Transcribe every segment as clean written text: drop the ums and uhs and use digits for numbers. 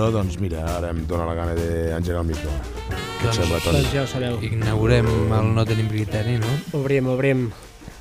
això, doncs mira, ara em dóna la gana d'engegar el micro. Què et sembla, Toni? Doncs ja ho sabeu. Inaugurem el No tenim criteri, no? Obrim. Obrim.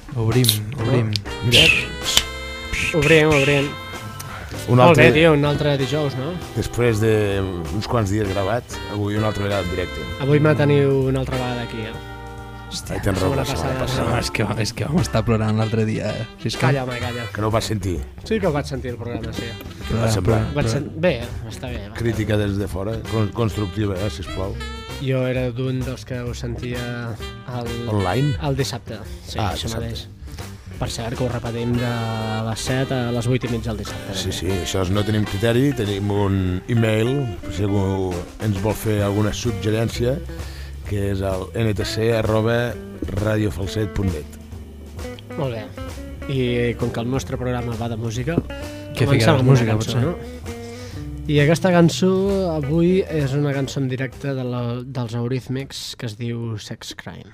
Mira, Obrim. Molt bé, tio, un altre dijous, no? després d'uns quants dies gravats, avui una altra vegada en directe. Avui me teniu una altra vegada aquí, eh? Hòstia, tens raó, la setmana passada. És que vam estar plorant l'altre dia. Calla, home, calla. Que no ho vas sentir. Sí que ho vaig sentir, el programa, sí. Què va semblar? Bé, està bé. Crítica des de fora, constructiva, sisplau. Jo era d'un dels que ho sentia Online? el dissabte. Sí, això dissabte. mateix. Per cert, que ho repetim de les 7 a les 8:30 del dissabte. Sí, això és No tenim criteri, tenim un e-mail, si algú ens vol fer alguna suggerència, que és el ntc@radiofalset.net. Molt bé. I com que el nostre programa va de música, Què ficaràs música, potser? no? I aquesta cançó avui és una cançó en directe dels Eurythmics que es diu Sex Crime.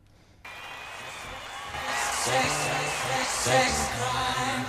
Sex crime.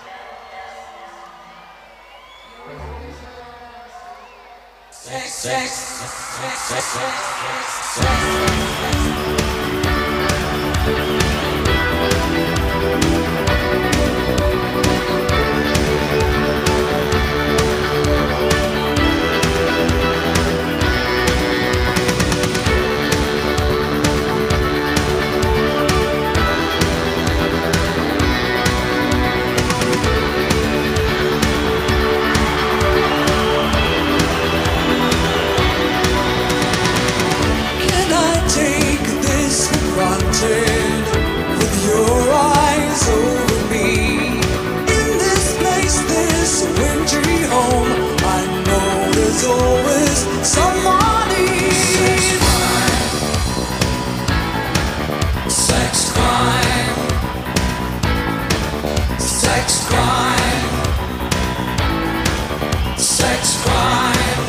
With your eyes over me, in this place, this wintry home, I know there's always somebody. Sex crime. Sex crime. Sex crime.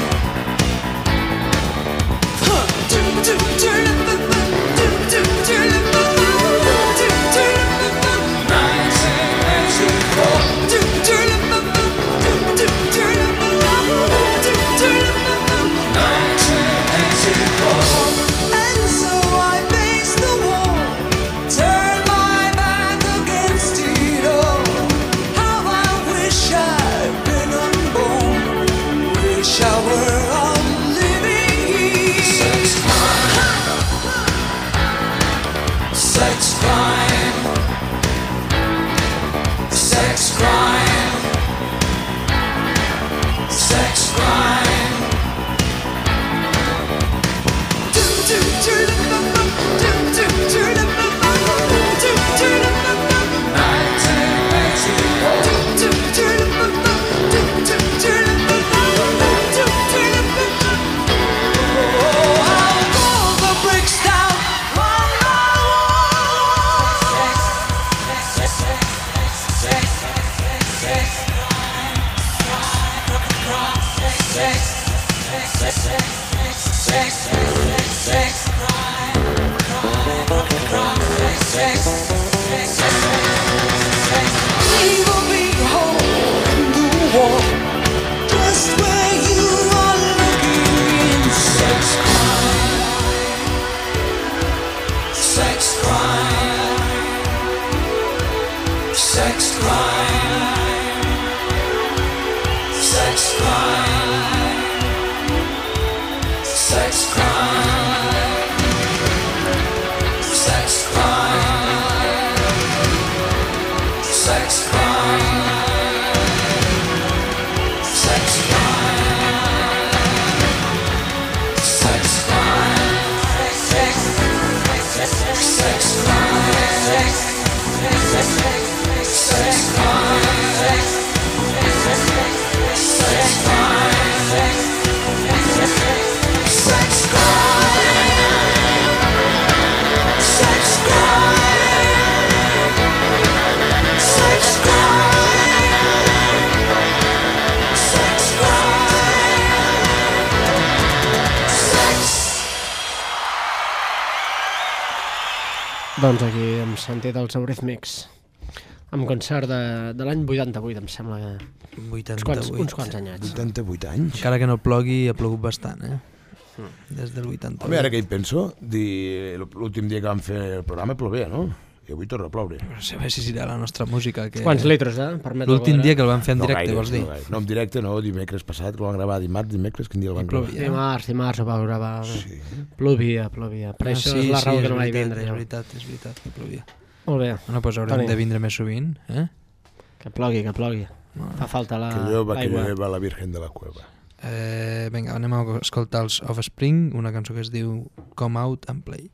Doncs aquí hem sentit els Eurythmics amb concert de l'any 88, em sembla que... 88. Uns quants anyats. 88 anys. Encara que no plogui, ha plogut bastant, Des del 88. Home, ara que hi penso, l'últim dia que vam fer el programa plovia, no? I avui torna a ploure. No sé si serà la nostra música. Que... Quants litros, L'últim dia que el vam fer en directe, gaire, vols dir? No, en directe no, dimecres passat, el vam gravar dimecres, quin dia el vam gravar? Dimarts ho va gravar. Sí. Plovia. Per això és la raó que no vaig vindre. És veritat, que plovia. Molt bé. Bueno, doncs haurem de vindre més sovint, Que plogui. Fa falta l'aigua. Que lleva la Virgen de la Cueva. Vinga, anem a escoltar els Offspring, una cançó que es diu Come Out and Play.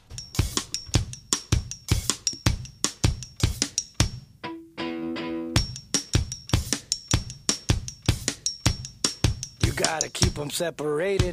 You gotta keep them separated.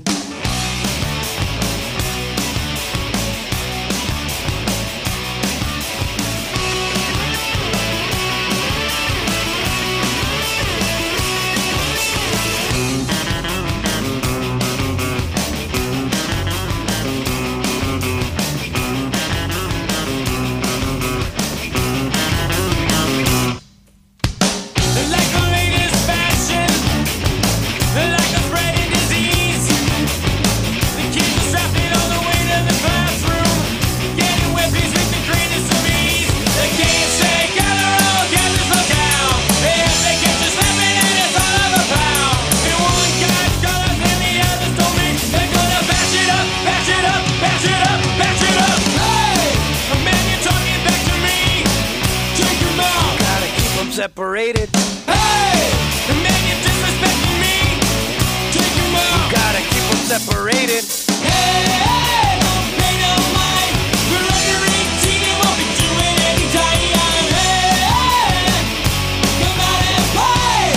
Separated. Hey, the man you're disrespecting me. Take him out. You gotta keep them separated. Hey, don't pay no mind. We're under 18 and won't be doing any time. Hey, come out and play.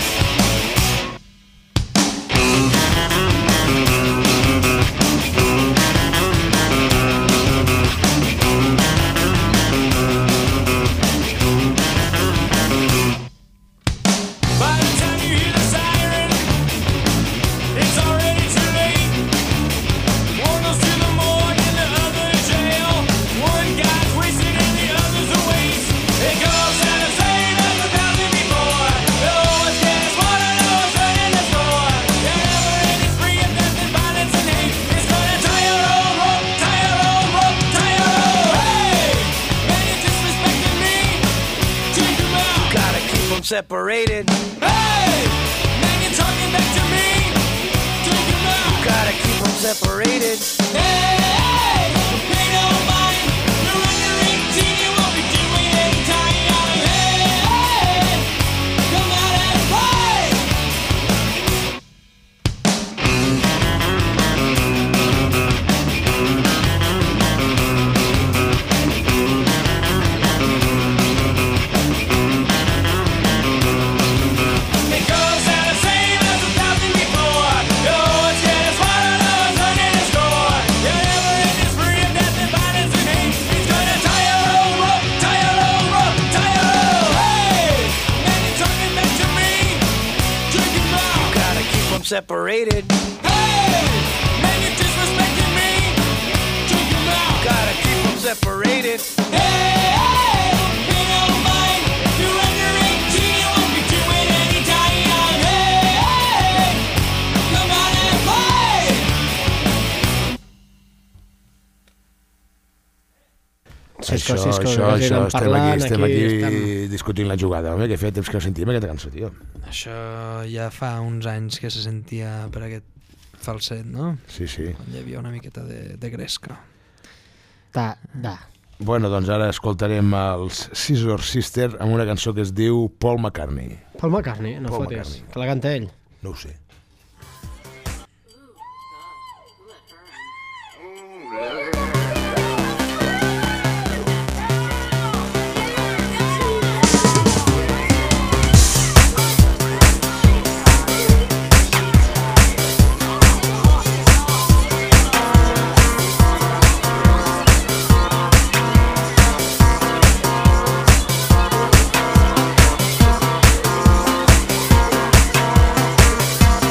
By the time you hear the siren, it's already too late. One goes to the morgue and the other to jail. One guy's wasted and the other's a waste. It goes out the same as 1,000 before. No one's getting smarter, no one's running the store. There never any free of death and violence and hate. It's gonna tie your own rope, tie your own rope, tie your own. Hey, man, you're disrespecting me. Take him out. Gotta keep them separated. Hey, man, you're talking back to me. Take him out. Gotta keep them separated. Hey, don't pay no mind. You're under 18, you won't be doing any time. Hey, come out and play. It goes out the same as 1,000 before. No one's getting smarter, no one's running the store. You're never in this free of death and violence and hate. It's gonna tie your own rope, tie your own rope, tie your own. Hey, man, you're talking back to me. Take him out. Gotta keep them separated. Hey, man, you're disrespecting me. Take him out. Gotta keep them separated. Hey, don't pay no mind. You're under 18, you won't be doing any time. Hey, come on and play. Cisco, estem aquí discutint la jugada, home, que feia temps que no sentim aquesta cançó, tio. Això ja fa uns anys que se sentia per aquest falset, no? Sí. Quan hi havia una miqueta de gresca. Bueno, doncs ara escoltarem els Scissor Sister amb una cançó que es diu Paul McCartney. Paul McCartney, no Paul fotis. McCartney. Que la canta ell. No ho sé. Hey,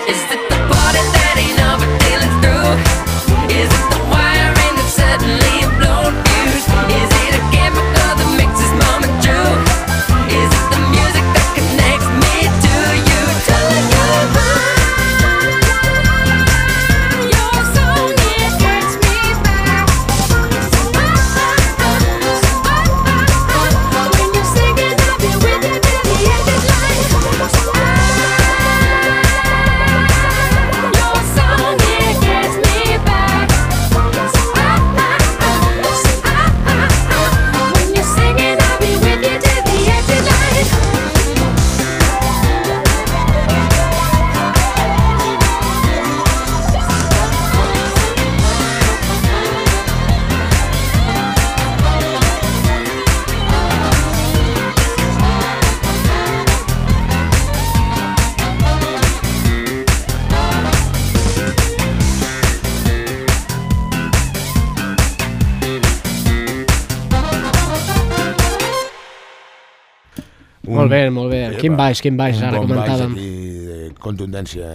Is it the party that ain't never dealing through? Is it the wiring that suddenly blown fuse? Is it a chemical that makes us mom and Drew? Is it the music that connects me to you? Till I come by your song, it gets me back. When you're singing, I'll be with you till the end of life. Your song, it gets me back. When you're singing, I'll be with you till the end of life. Molt bé, molt bé. Quin baix, ara un bon baix comentàvem. aquí de contundència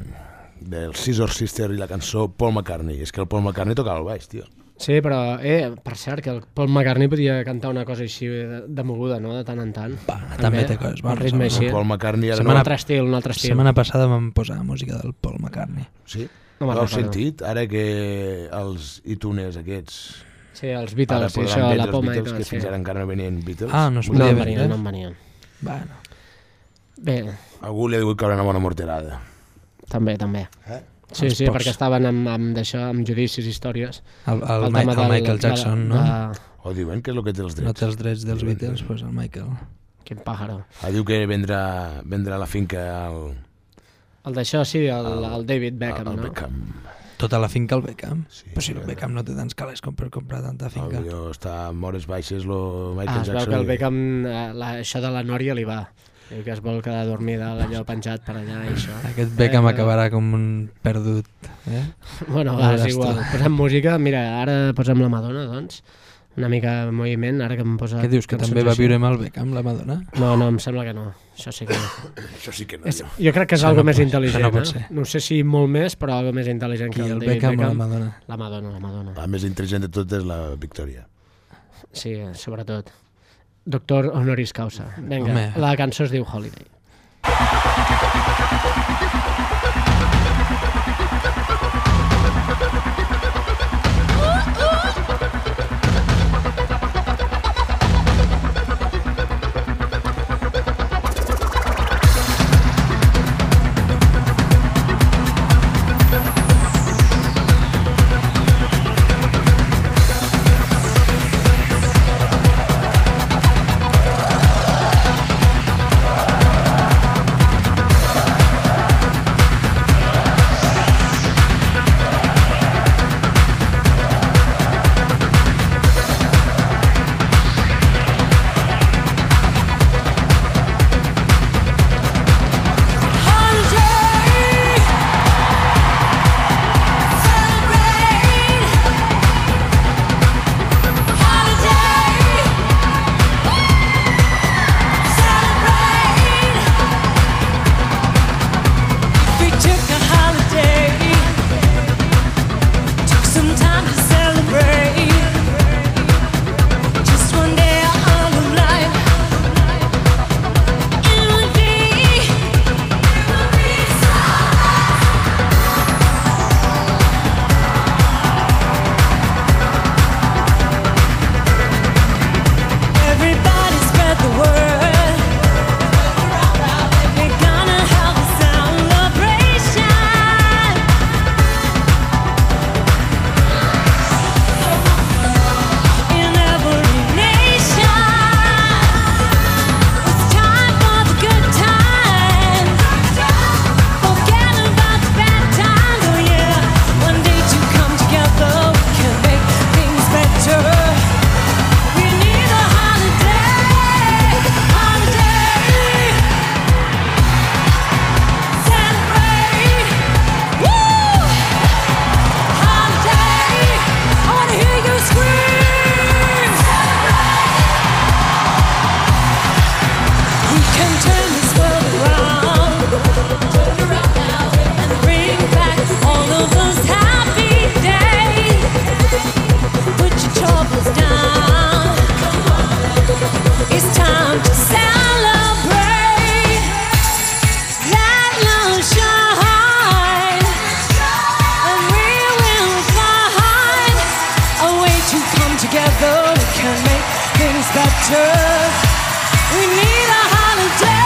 del Scissor Sister i la cançó Paul McCartney. És que el Paul McCartney tocava el baix, tio. Sí, però, per cert, que el Paul McCartney podia cantar una cosa així de moguda, no?, de tant en tant. també té coses Un bones, ritme home. així. El Paul McCartney ara Un no... altre estil, un altre La estil. setmana passada vam posar música del Paul McCartney. Sí? No me'n L'heu recordo. sentit? Ara que els iTunes aquests... Sí, els Ara Beatles, i podran això, vendre la els poma i Beatles, tot, que sí. fins ara encara no venien Beatles. Ah, no es No podia en vendre? venien, no en venien. Bueno, Bé, Algú li ha dit que haurà una bona morterada. també. Eh? Sí, Els sí, pocs. perquè estaven amb d'això, amb judicis, històries. el tema del- Michael Jackson, no? O diuen que és el que té els No drets. té els drets dels Beatles, doncs el Michael. Quin pàjaro. Diu que vendrà la finca al El d'això, sí, el David Beckham, al no? Beckham. Tota la finca al Beckham. Sí, Però si el sí. Beckham no té tants calés com per comprar tanta finca. Potser està amb hores baixes lo Michael Es veu Jackson. que el i- Beckham, això de la Nòria li va. Diu que es vol quedar dormida allò penjat per allà i això. Aquest Beckham acabarà com un perdut. Bueno, Ja va, és veuràs igual. tu. Posem música. Mira, ara posem la Madonna, doncs. Una mica de moviment, ara que em posa... Què dius, que cançons també va així. viure amb el Beckham, la Madonna? No, em sembla que no. Això sí que no. Això sí que no. Jo crec que és Això algo no més pot- intel·ligent, això no pot ser. No sé si molt més, però algo més intel·ligent Qui, que el David Beckham o la Beckham. Madonna? La Madonna. La més intel·ligent de tot és la Victòria. Sí, sobretot. Doctor honoris causa. Vinga, Home. la cançó es diu Holiday. winter. We need a holiday.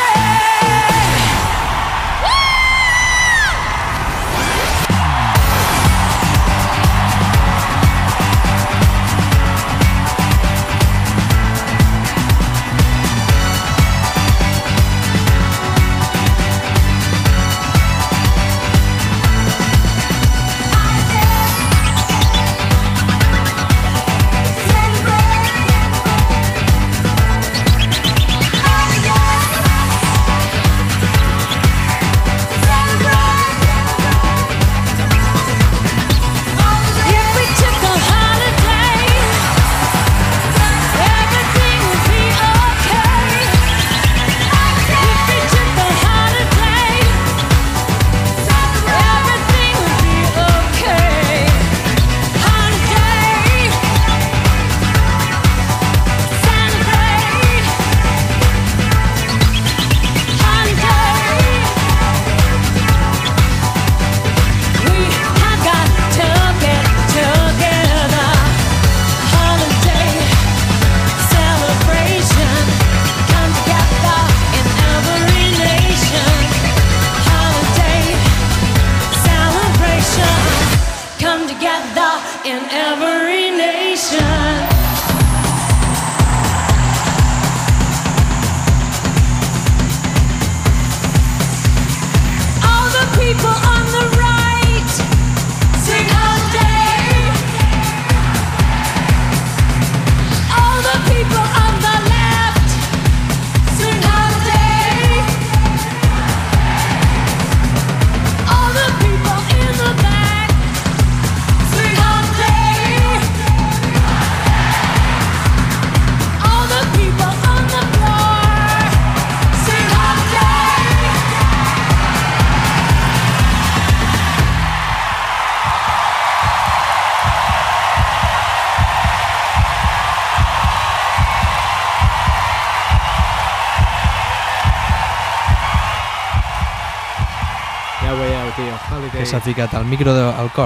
Que s'ha ficat al micro al cor.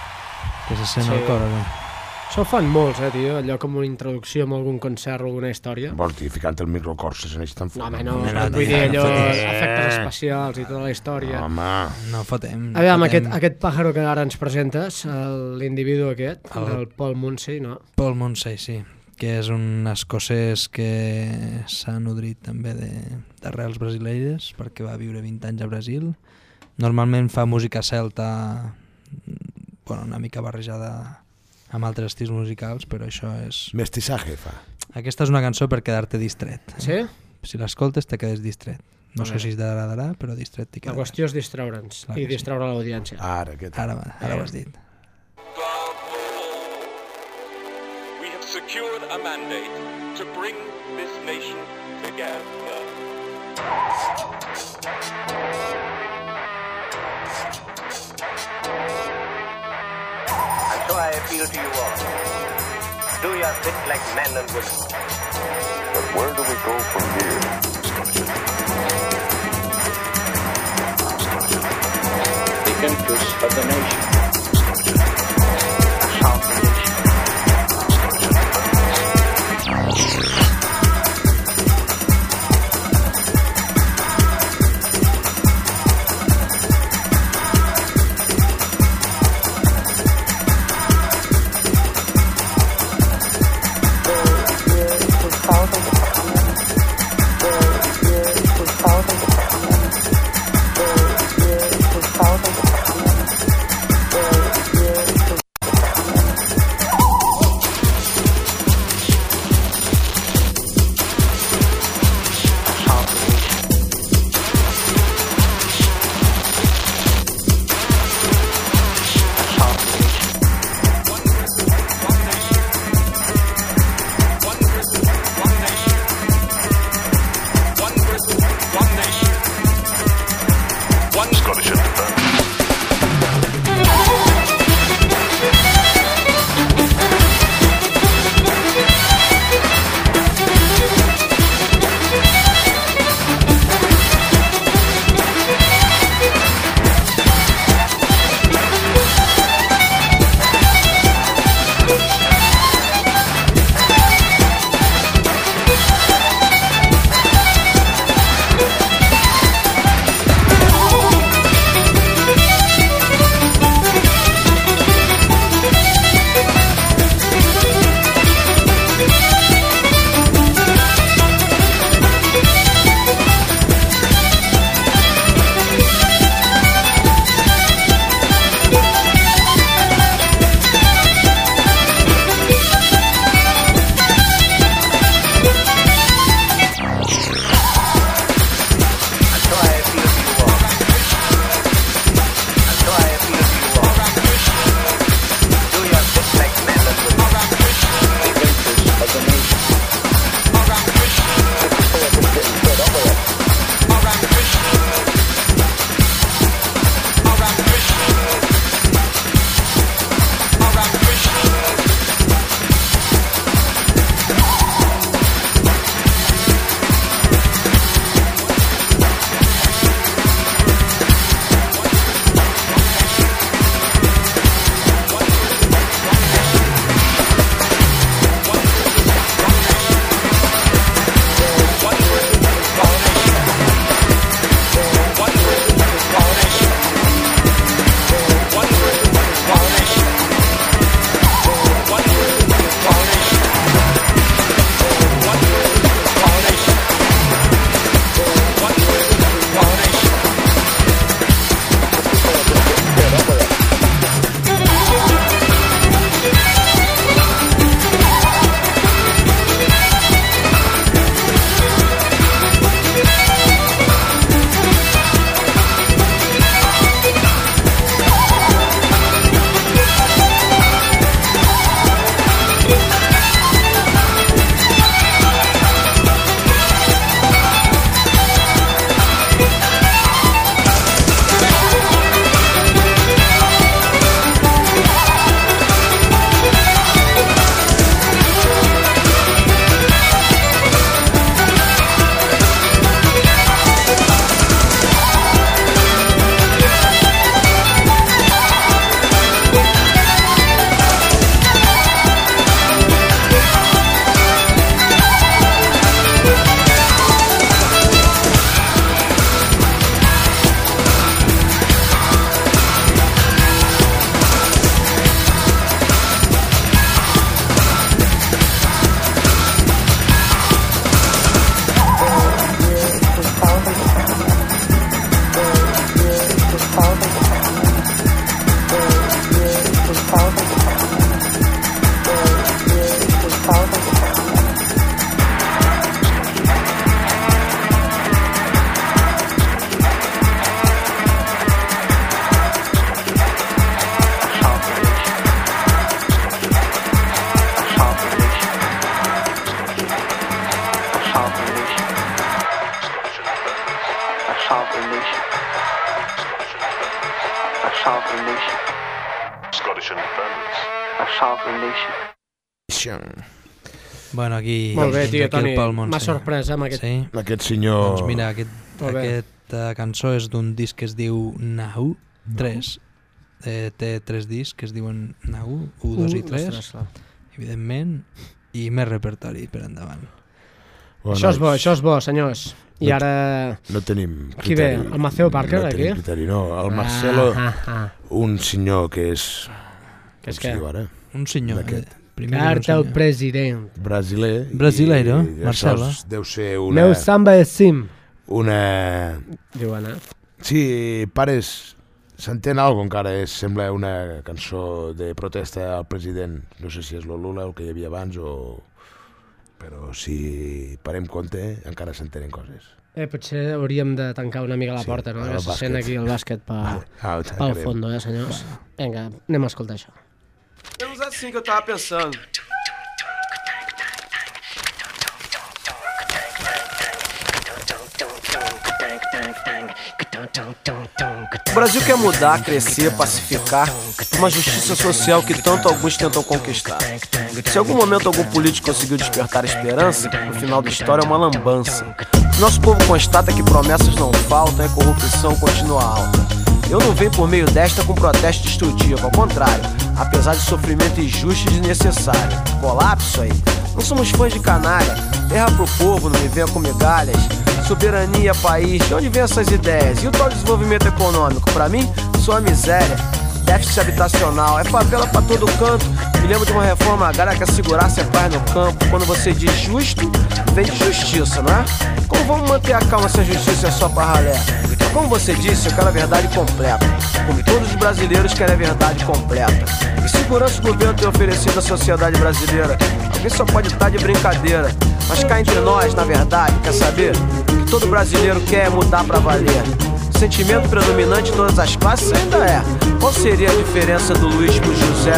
Que se sent al cor. Això ho fan molts, tio, allò com una introducció amb algun concert o alguna història. Vols dir, ficant el micro al cor se sent tan fort? No, home, no, vull dir allò, efectes especials i tota la història. Home. No fotem. Aviam, aquest pàjaro que ara ens presentes, l'individu aquest, el Paul Munsey, no? Paul Munsey, sí, que és un escocès que s'ha nodrit també d'arrels brasileires, perquè va viure 20 anys a Brasil. Normalment fa música celta, bueno, una mica barrejada amb altres estils musicals, però això és... Mestizaje fa. Aquesta és una cançó per quedar-te distret. Sí? Si l'escoltes te quedes distret. No sé si t'agradarà, però distret t'hi La quedarà. qüestió és distraure'ns i distraure l'audiència. Ara ho has dit. We have secured a mandate to bring this nation together. And so I appeal to you all. Do your bit like men and women. But where do we go from here? The interests of the nation. A sovereign nation. Thousands of sovereign nation. Scottish independence. A sovereign nation. Bueno, aquí... Molt bé, tio, aquí el Toni, Pol Mont, m'ha sí. sorprès amb aquest... Sí? Aquest senyor... Doncs mira, Molt bé. aquesta cançó és d'un disc que es diu Nahu 3. Té 3 discs que es diuen Nahu, 1, 2 i 3, evidentment, i més repertori per endavant. Bueno, Això és bo, senyors. I ara... No tenim Qui ve? criteri. El Maceo Parker, no aquí? tenim criteri, no. El Marcelo, un senyor que és... Que és com què? se diu ara? Un senyor. D'aquest. Carta al president. Brasiler. Brasileiro, i Marcelo. això deu ser una... Meu samba és sim. Una... Diuen, Sí, pares... S'entén alguna encara, sembla una cançó de protesta al president. No sé si és l'Olula, el que hi havia abans, o... Però si parem compte, encara s'entenen coses. Potser hauríem de tancar una mica la porta, no? Que se sent aquí el bàsquet pel fondo, senyors? Vinga, anem a escoltar això. Menos assim que eu tava pensando. O Brasil quer mudar, crescer, pacificar, uma justiça social que tanto alguns tentam conquistar. Se em algum momento algum político conseguiu despertar a esperança, no final da história é uma lambança. Nosso povo constata que promessas não faltam e a corrupção continua alta. Eu não venho por meio desta com protesto destrutivo, ao contrário, apesar de sofrimento injusto e desnecessário. Colapso aí. Não somos fãs de canalha. Erra pro povo, não me venha com migalhas. Soberania, país, de onde vem essas ideias? E o tal desenvolvimento econômico? Pra mim, só a miséria. Déficit habitacional, é favela pra todo canto. Me lembro de uma reforma agrária que assegurasse a paz no campo. Quando você diz justo, vem de justiça, não é? Como vamos manter a calma se a justiça é só pra ralé? Como você disse, eu quero a verdade completa. Como todos os brasileiros querem a verdade completa. E segurança o governo tem oferecido à sociedade brasileira. Alguém só pode estar de brincadeira. Mas cá entre nós, na verdade, quer saber? O que todo brasileiro quer é mudar pra valer. O sentimento predominante em todas as classes ainda é: qual seria a diferença do Luiz pro José?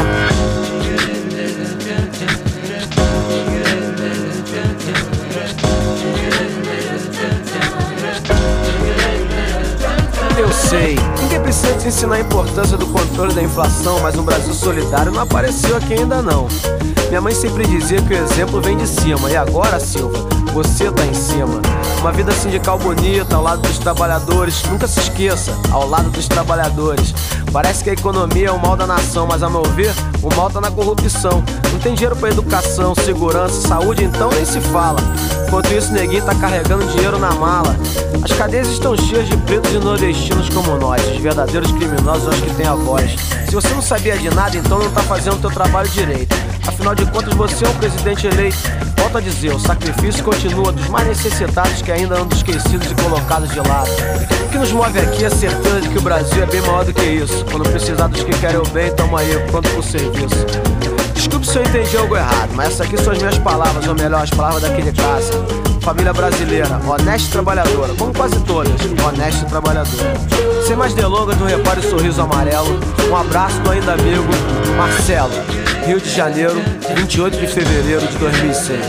Eu sei, ninguém precisa te ensinar a importância do controle da inflação, mas um Brasil solidário não apareceu aqui ainda não. Minha mãe sempre dizia que o exemplo vem de cima. E agora, Silva, você tá em cima. Uma vida sindical bonita, ao lado dos trabalhadores. Nunca se esqueça, ao lado dos trabalhadores. Parece que a economia é o mal da nação, mas a meu ver, o mal tá na corrupção. Não tem dinheiro pra educação, segurança, saúde, então nem se fala. Enquanto isso, neguinho tá carregando dinheiro na mala. As cadeias estão cheias de pretos e nordestinos como nós. Os verdadeiros criminosos, acho que têm a voz. Se você não sabia de nada, então não tá fazendo o teu trabalho direito. Afinal de contas, você é um presidente eleito. Volto a dizer, o sacrifício continua dos mais necessitados que ainda andam esquecidos e colocados de lado. O que nos move aqui é a certeza de que o Brasil é bem maior do que isso. Quando precisar dos que querem o bem, tamo aí, pronto pro serviço. Desculpe se eu entendi algo errado, mas essas aqui são as minhas palavras, ou melhor, as palavras daquele caça. Família brasileira, honesta e trabalhadora, como quase todas, honesta e trabalhadora. Sem mais delongas, não repare o sorriso amarelo. Um abraço do ainda amigo Marcelo, Rio de Janeiro, 28 de fevereiro de 2006.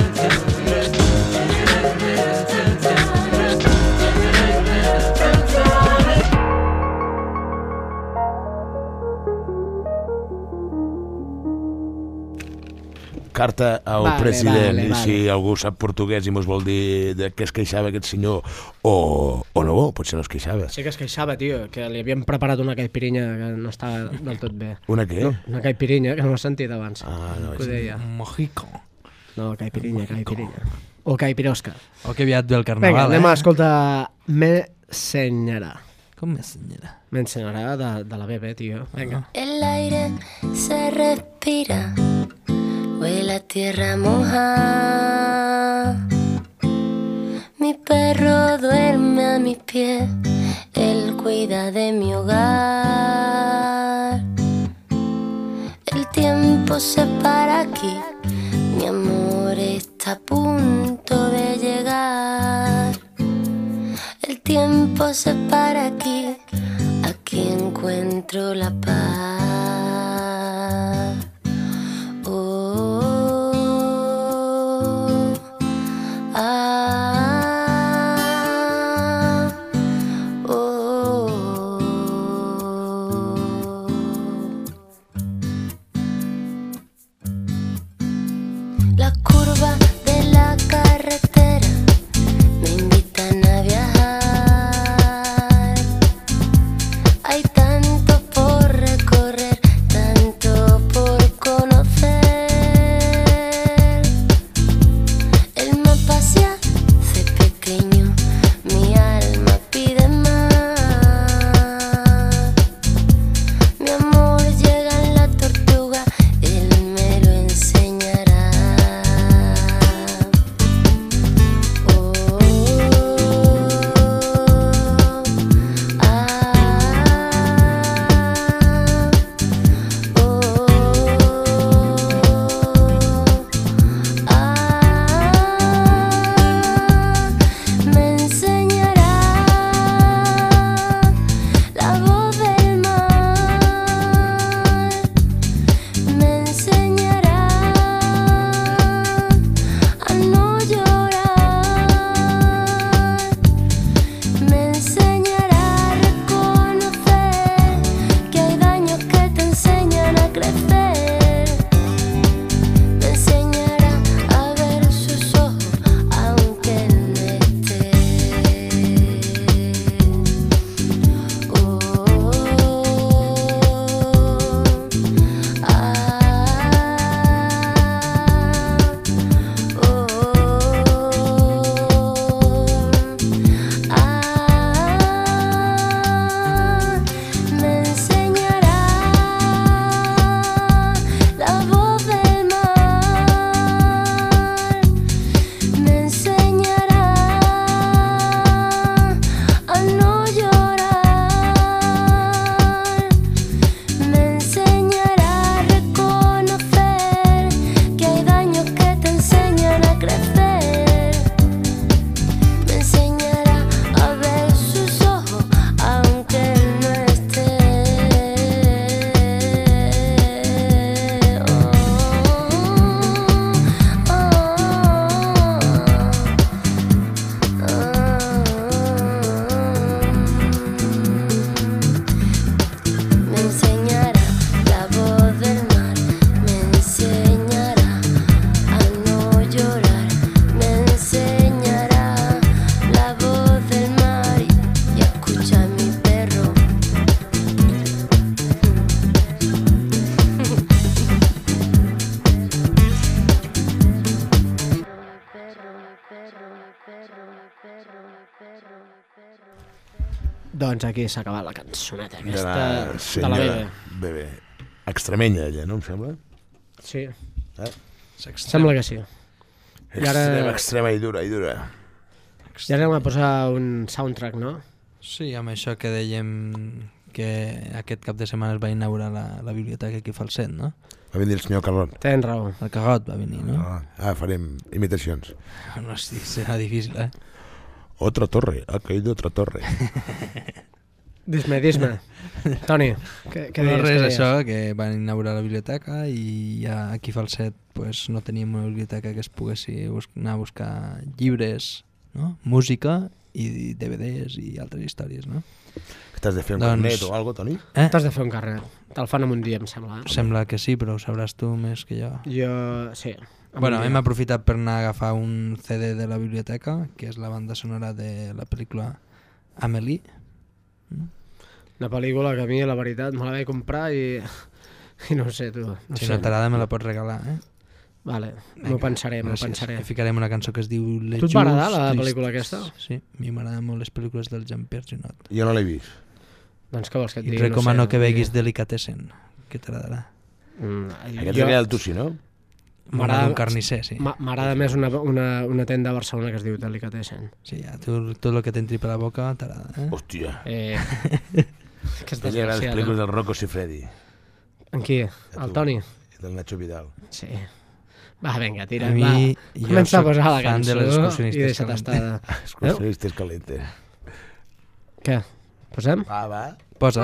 Carta al president, i si algú sap portuguès i mos vol dir de què es queixava aquest senyor, o no, potser no es queixava. Sí que es queixava, tio, que li havien preparat una caipirinha que no estava del tot bé. Una què? No, una caipirinha, que no ho he sentit abans. No, que ho deia. Mojico. No, caipirinha. O caipirosca. O que aviat ve el carnaval, Vinga, anem a escoltar M'ensenyarà. Com m'ensenyarà? M'ensenyarà de la BB, tio. Vinga. El aire se respira, huele a tierra mojada. Mi perro duerme a mis pies, él cuida de mi hogar. El tiempo se para aquí, mi amor está a punto de llegar. El tiempo se para aquí, aquí encuentro la paz. Doncs aquí s'ha acabat la cançoneta De aquesta la de la senyora Bebe. Bebe. Extremenya, ella, no em sembla? Sí, S'extrem. sembla que sí. I ara, Extrema i dura, i dura. i ara anem a posar un soundtrack, no? Sí, amb això que dèiem que aquest cap de setmana es va inaugurar la biblioteca aquí a Falset, no? Va venir el senyor Carlot. Tens raó. El Cagot va venir, no? Farem imitacions. No, hosti, serà difícil, eh? Otra torre, ha caído otra torre. Dis-me. Toni, què No, deies? res, Què això, que van inaugurar la biblioteca i ja aquí a Falset pues, no teníem una biblioteca que es poguessi anar a buscar llibres, no? Música i DVDs i altres històries, no? T'has de fer un carnet o alguna cosa, Toni? T'has de fer un carnet. Te'l fan en un dia, em sembla. Sembla que sí, però ho sabràs tu més que jo. Jo, sí. Bueno, hem aprofitat per anar a agafar un CD de la biblioteca, que és la banda sonora de la pel·lícula Amélie. Una pel·lícula que a mi, la veritat, me la vaig comprar i no ho sé, tu. Si no t'agrada me la pots regalar, eh? Vale, m'ho pensaré, m'ho pensaré. Ficarem una cançó que es diu Les Tu et va agradar la Justes pel·lícula aquesta? Sí, a mi m'agraden molt les pel·lícules del Jean-Pierre Junot. Jo no l'he vist. Doncs què vols que et I digui? recomano no sé, que veguis Delicatessen, que t'agradarà. Aquest seria el Tusi, no? M'agrada un carnisser, sí. M'agrada més una tenda a Barcelona que es diu Delicatessen. Sí, ja, tot el que t'entri per la boca t'agrada, eh? Hòstia. Que és Li agraden les desgraciat, pel·lícules no? del Rocco Siffredi. En qui? El Toni? I del Nacho Vidal. Sí. Va, vinga, tira, A mi, va. jo Comença a soc posar la fan de les cançó i excursionistes deixa't estar. Excursionistes calentes. Què? Posem? Va. Posa.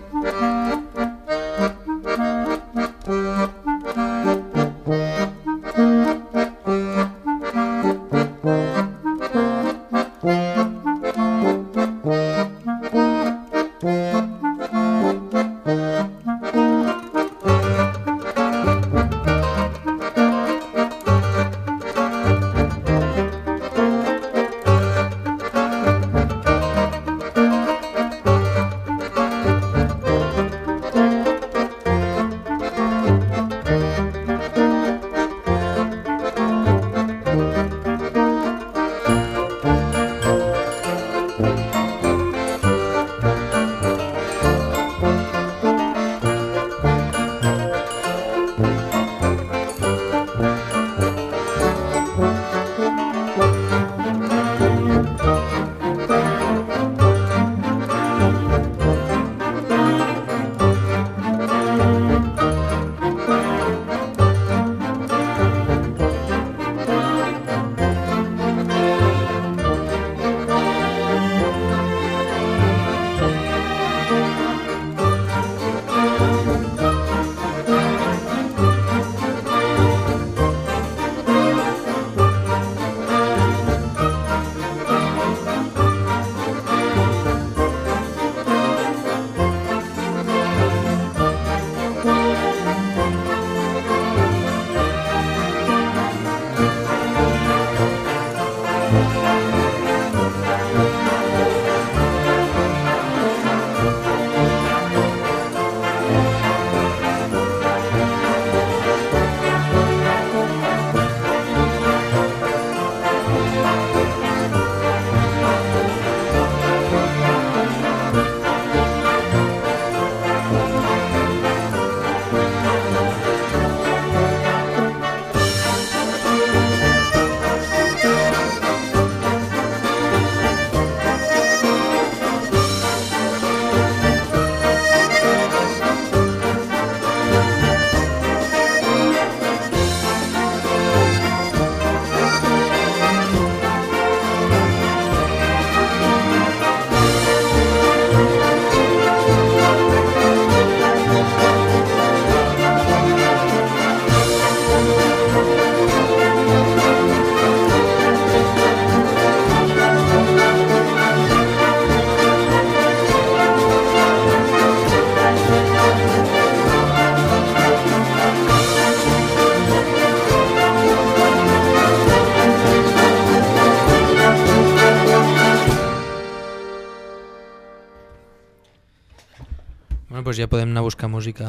Bueno, doncs ja podem anar a buscar música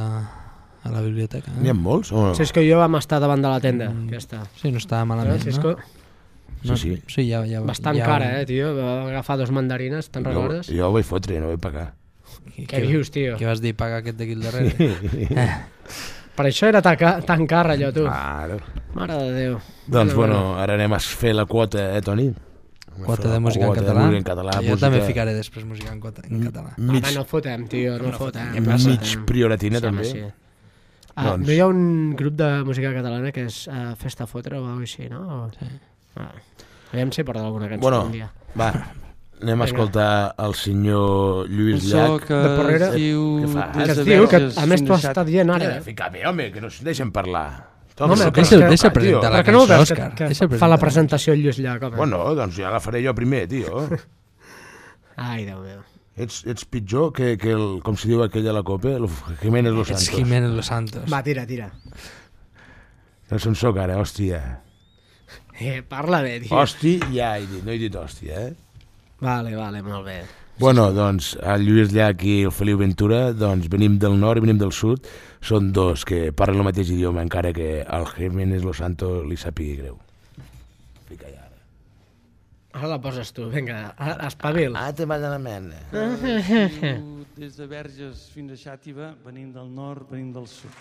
a la biblioteca. N'hi ha molts? O no? Cisco i jo vam estar davant de la tenda, aquesta. Sí, no estava malament, Cisco? Sí. Sí, ja, Bastant cara, tio. Va agafar 2 mandarines, te'n recordes? Jo ho vaig fotre, no vaig pagar. Què dius, tio? Què vas dir, pagar aquest d'aquí al darrere? Per això era tan car allò, tu. Claro. Mare de Déu. Doncs, bueno, ara anem a fer la quota, Toni? Quota de música en català. Jo música... també ficaré després música en català. Mig... Home, no fotem, tio, no fotem. Mig prioratina, també. Sí. Doncs... No hi ha un grup de música catalana que és Festa Fotre o alguna cosa així, no? Sí. Aviam si porta alguna cançó un dia. Va, anem a escoltar el senyor Lluís Llach. De Porrera. Que es diu, que a més tu has estat dient ara. Fica-me, home, que no es deixen parlar. Deixa presentar la cançó, Òscar. Que fa la presentació el Lluís Llach, home. Bueno, doncs ja la faré jo primer, tio. Ai, Déu meu. Ets pitjor que el, com se diu aquell a la copa, el Jiménez Los Santos. Ets Jiménez Los Santos. Va, tira. No se'n soc ara, hòstia. Parla bé, tio. Hòstia, ja he dit, no he dit hòstia, Vale, molt bé. Bueno, doncs, el Lluís Llach i el Feliu Ventura, doncs, venim del nord i venim del sud, són dos que parlen el mateix idioma, encara que al Jiménez Los Santos li sàpiga greu. Fica ja ara. Ara la poses tu, vinga, espavil. Te vas a la merda. Des de Verges fins a Xàtiva, venim del nord, venim del sud.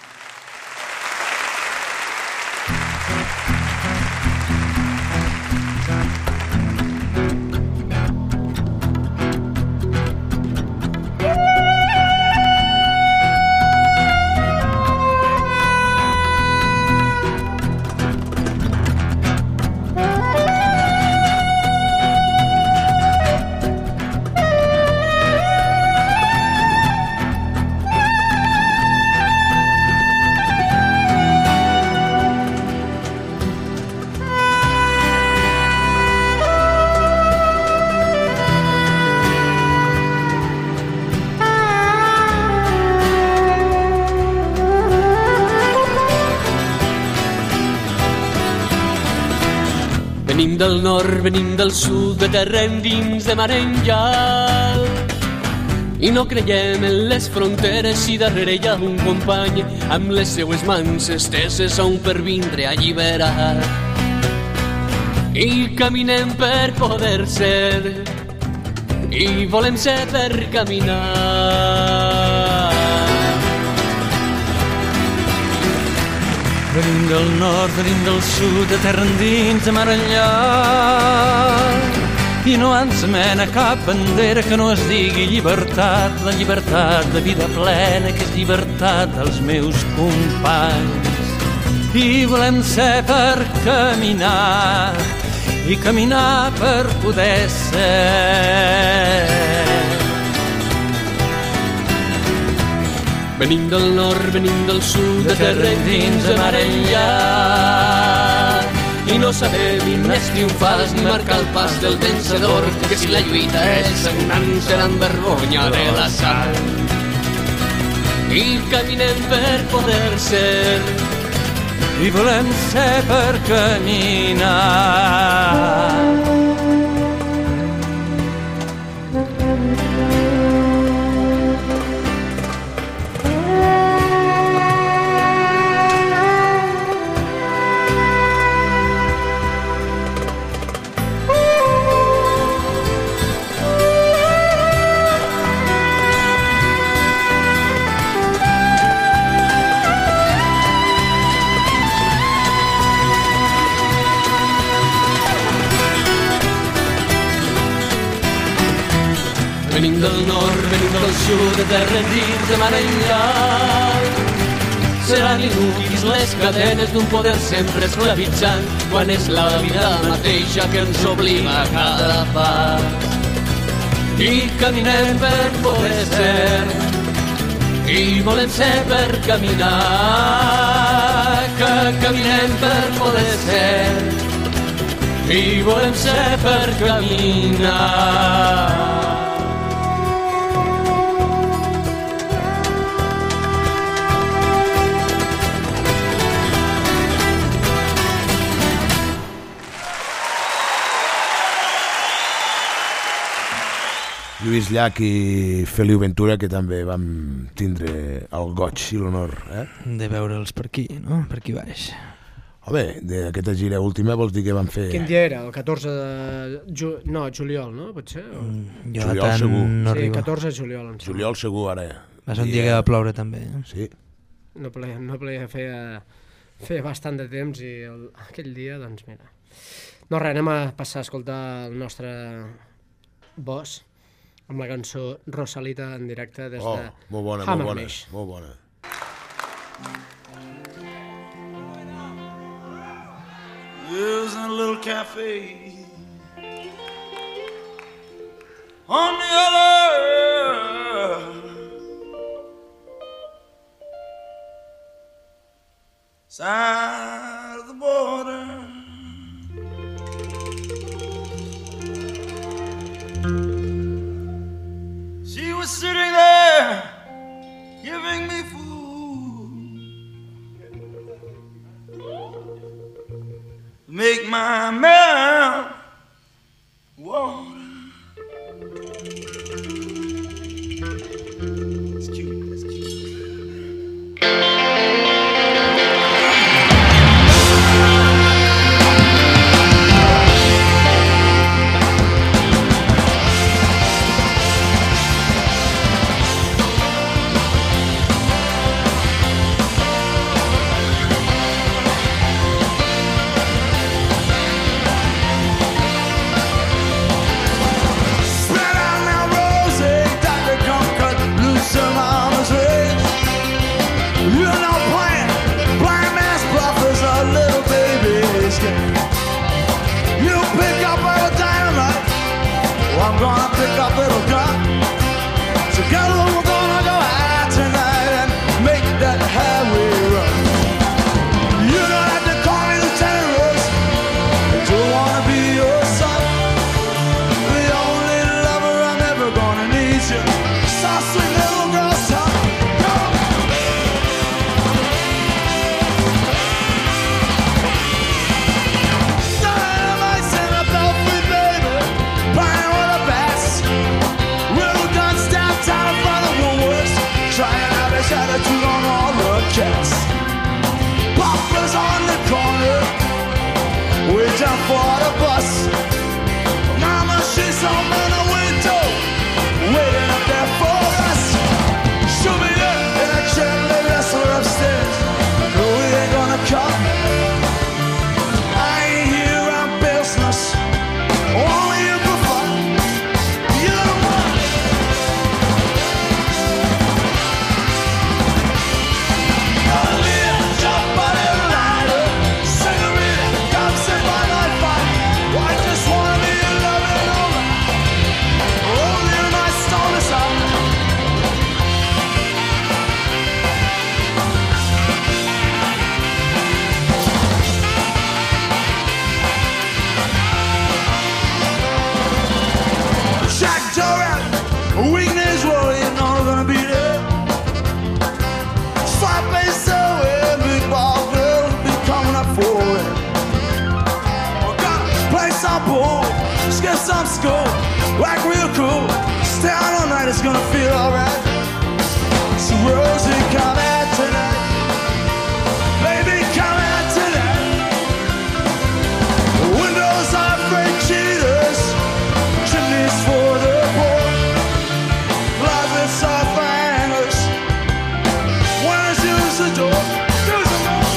Venim del nord, venim del sud, de terra endins, de mar enllà. I no creiem en les fronteres si darrere hi ha un company amb les seues mans esteses a un per vindre a alliberar. I caminem per poder ser i volem ser per caminar. Venim del nord, venim del sud, de terra endins, de mar enllà. I no ens mena cap bandera que no es digui llibertat, la llibertat de vida plena, que és llibertat dels meus companys. I volem ser per caminar, i caminar per poder ser. Venim del nord, venim del sud, de terra endins, de mar enllà. I no sabem ni més triomfals ni marcar el pas del vencedor, que si la lluita és sagnant serà en vergonya de la sang. I caminem per poder ser, i volem ser per caminar. Venim del nord, venim del sud, de terra endins, de mar enllà. Seran inútils les cadenes d'un poder sempre esclavitzant, quan és la vida mateixa que ens obliga a cada pas. I caminem per poder ser, i volem ser per caminar. Que caminem per poder ser, i volem ser per caminar. Lluís Llach i Feliu Ventura, que també vam tindre el goig i l'honor de veure'ls per aquí, no? Per aquí baix. Home, d'aquesta gira última vols dir que van fer... Quin dia era? El 14 de... juliol, no? Potser? O... Jo Juliol tant segur. no Sí, arribo. 14 de juliol. Juliol segur, ara. Va ser un dia que va ploure també. Sí. No plega feia bastant de temps i aquell dia, doncs mira. No res, anem a passar a escoltar el nostre boss amb la cançó Rosalita en directe des de molt bona, Hammerfish. molt bona. There's a little cafe on the other side of the border. She was sitting there giving me food. Make my mouth water. It's cute, it's cute. I'm gonna pick up little gun. Together we're gonna go out tonight and make that highway run. You don't have to call me Lieutenant Rose. I don't wanna be your son. The only lover I'm ever gonna need you. So sweet little girl, son. Go! Dynamite's in a belfry, baby. Playing with a bass. Little guns downtown in front of Woolworths. Trying out his attitude on all the cats. Papa's on the corner. Waiting for the bus. Mama, she's home in the window. Waiting up there for us. She'll be there in a gently wrestler upstairs. No, we ain't gonna come. I ain't here on business. Only here for fun. You're the one. I'll lift your body lighter. Cigarette, come sit by my fire. I just wanna be in love and over. Only my stone is up. Jack Durant, weakness, well, you're not gonna be there. Slap me so big ball girl be coming up for it. We're gonna play some pool, skip some school, act real cool. Stay out all night, it's gonna feel alright. So Rosie, come out tonight. Baby, come out tonight. Windows are fake cheaters. Chimneys for the poor, closets are for hangers. Winners use the door, use the door.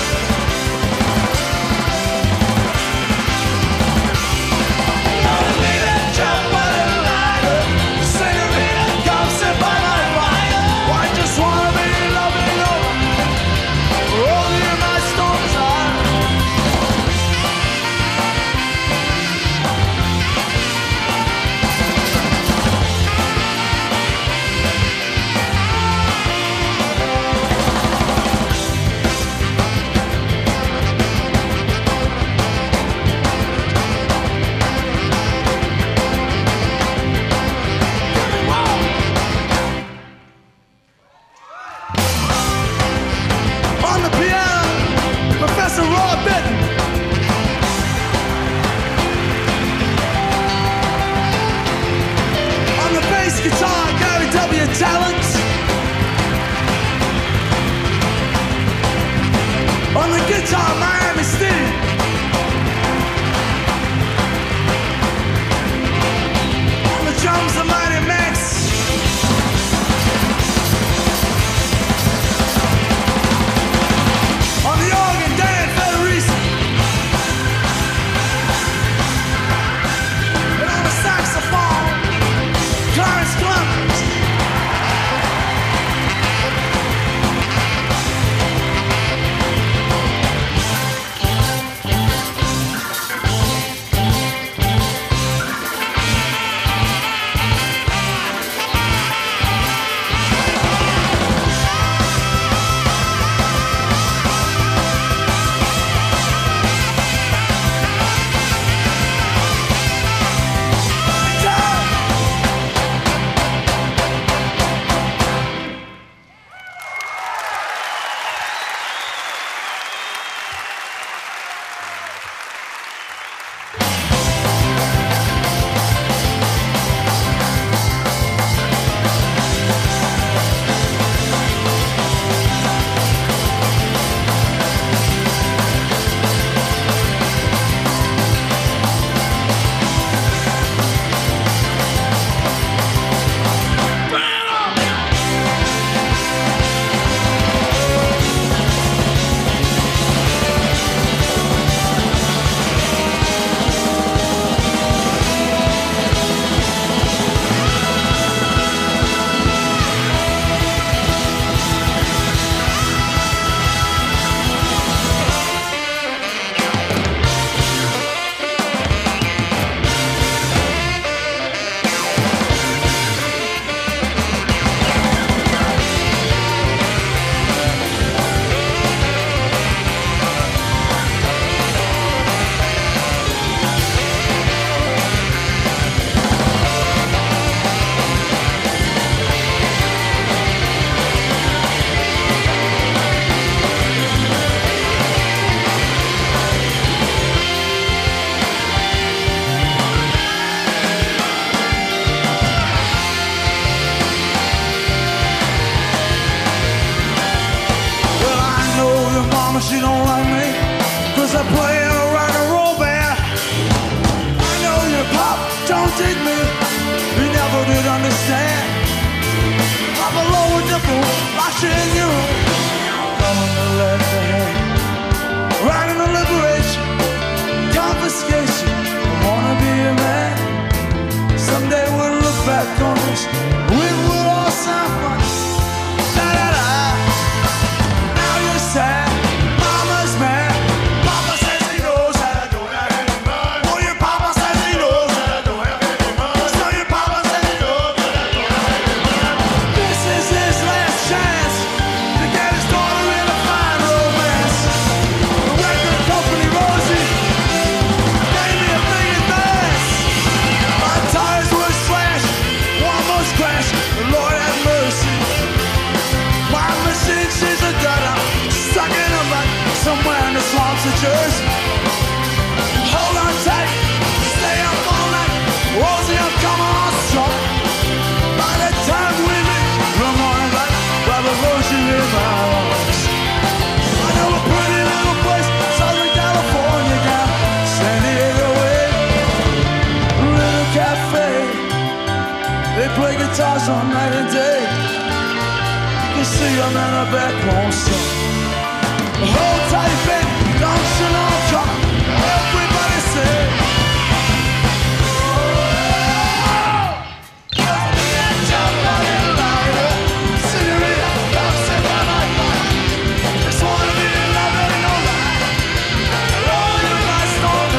I'll leave that job by the lighter. Sing to me, come sit by my fire. I just wanna be loving over. Only in my storms are. On the piano, Professor Roy Bitton. On the bass guitar, Gary W. Talent. On the guitar, Miami Mama, she don't like me, 'cause I play in a rock and roll band. I know your pop don't dig me, he never did understand. I'm a lower nipple, watching you. Coming to let the hand, riding the liberation, confiscation. I wanna be a man. Someday we'll look back on this, we will all sound funny. Da-da-da. Now you're sad, Mama's mad. Papa says he knows how to do that anymore. Oh, your Papa says he knows how to do that anymore. So your Papa says he knows how to do that anymore. This is his last chance to get his daughter in a fine romance. The record company, Rosie, gave me $1 million. My tires were slashed, one almost crashed. Lord have mercy. My machine, she's a gutter, stuck in a rut somewhere in the swamps of Jersey. Hold on tight, stay up all night. Rosie, I'm coming on strong. By the time we meet the morning light, Baba Rosie in my arms. I know a pretty little place, Southern California, down San Diego way. A little cafe, they play guitars all night and day. You can see I'm in a back home song. Hold tight, baby, don't you know I'm coming? Everybody say, oh, just be a jumping lighter. Senorita, don't say that like that. Just wanna be in love and no lie. Oh, you guys don't.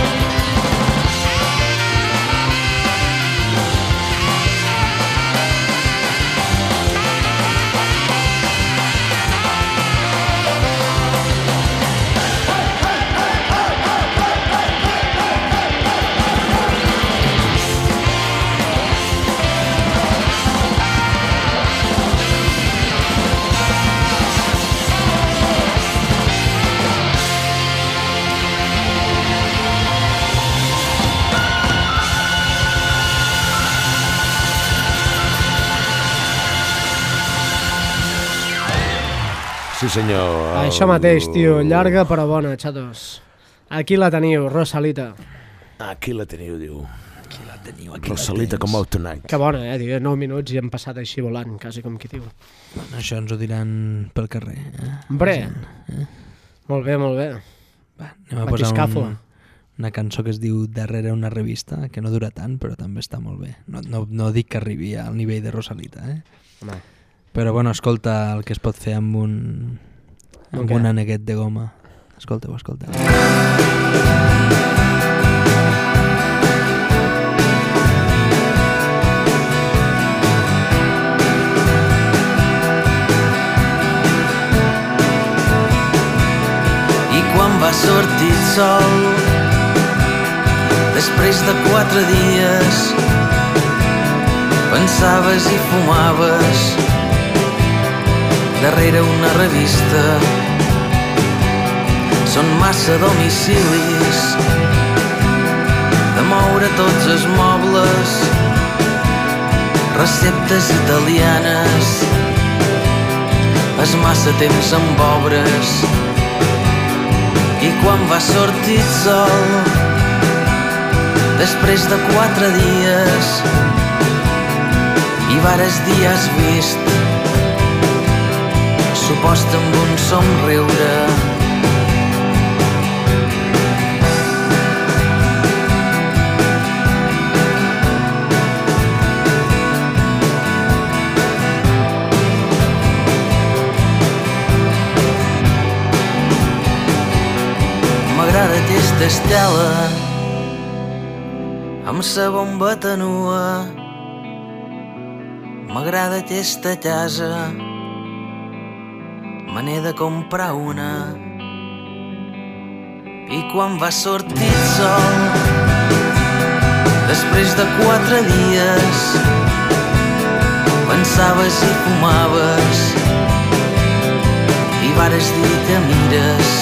Sí, senyor. Això mateix, tio. Llarga però bona, xatos. Aquí la teniu, Rosalita. Aquí la teniu, diu. Aquí la teniu, Rosalita com Out Tonight. Que bona, tio. 9 minuts i hem passat així volant, quasi com qui diu. Bueno, això ens ho diran pel carrer. Hombre, molt bé, molt bé. Va, anem a posar Batiscafo. una cançó que es diu Darrere una revista, que no dura tant, però també està molt bé. No dic que arribi al nivell de Rosalita, Home. Però bueno, escolta el que es pot fer amb un aneguet de goma. Escolteu, escolteu. I quan va sortir el sol, després de 4 dies, pensaves i fumaves darrere una revista. Són massa domicilis de moure tots els mobles, receptes italianes, és massa temps amb obres. I quan va sortir el sol, després de 4 dies, i vares dir has vist, supost amb un somriure. M'agrada aquesta estela amb sa bombeta nua. M'agrada aquesta casa, me n'he de comprar una. I quan va sortir el sol, després de 4 dies, pensaves i fumaves, i vares dir que mires.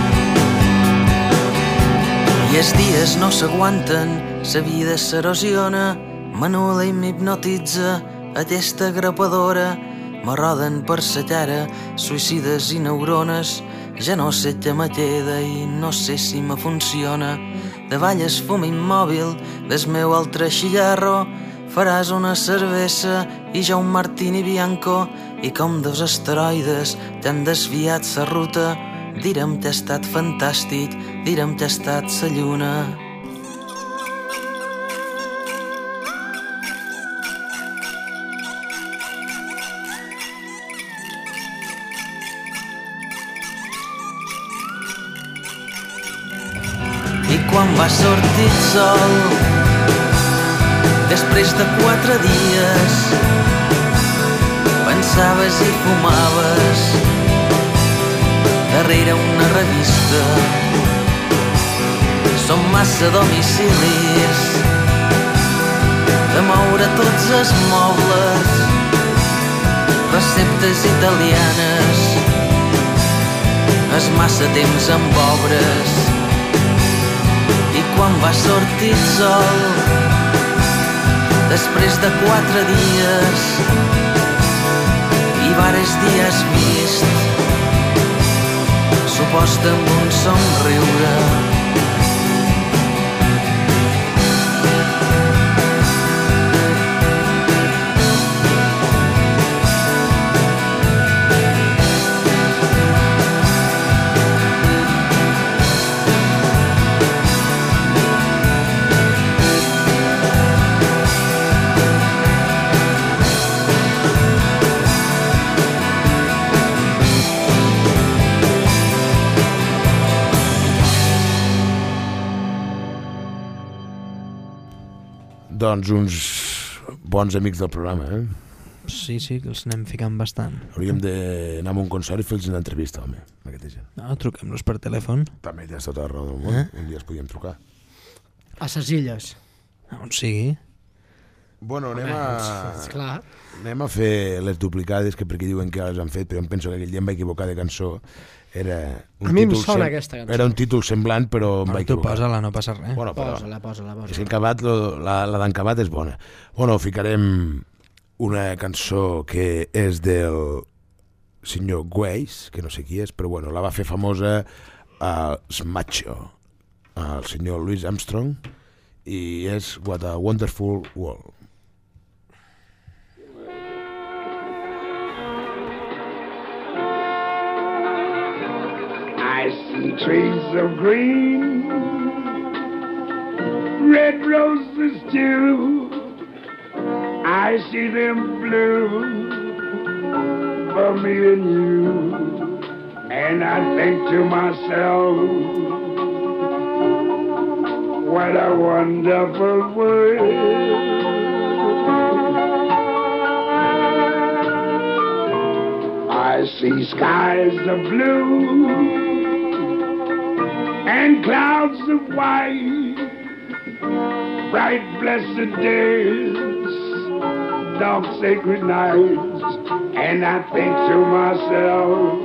I els dies no s'aguanten, sa vida s'erosiona, m'anul·la i m'hipnotitza aquesta grapadora me roden per sa cara suïcides i neurones. Ja no sé què me queda i no sé si me funciona. Davall es fum immòbil del meu altre xillarro. Faràs una cervesa i jo un martini bianco, i com dos asteroides t'hem desviat sa ruta. Direm que ha estat fantàstic, direm que ha estat sa lluna. I quan va sortir el sol, després de 4 dies, pensaves i fumaves darrere una revista. Som massa domicilis de moure tots els mobles, receptes italianes, és massa temps amb obres. I quan va sortir el sol, després de 4 dies, i vares dies vist, suposta amb un somriure. Doncs uns bons amics del programa, eh? Sí, que els anem ficant bastant. Hauríem d'anar a un concert i fer-los una entrevista, home, a aquesta gent. No, truquem-los per telèfon. També ja està tot arreu del món, un dia els podíem trucar. A ses illes. On sigui. Bueno, Clar. anem a fer les duplicades, que perquè diuen que les han fet, però em penso que aquell dia em vaig equivocar de cançó. Era un a mi em títol sona aquesta cançó. Era un títol semblant, però em vaig Tu equivocar. posa-la, no passa res. Bueno, però Posa-la. és que en Cabat, la d'en Cabat és bona. Bueno, ficarem una cançó que és del senyor Weiss, que no sé qui és, però bueno, la va fer famosa a Smacho, el senyor Louis Armstrong, i és What a Wonderful World. I see trees of green, red roses too. I see them blue for me and you. And I think to myself, what a wonderful world. I see skies of blue and clouds of white, bright blessed days, dark sacred nights, and I think to myself,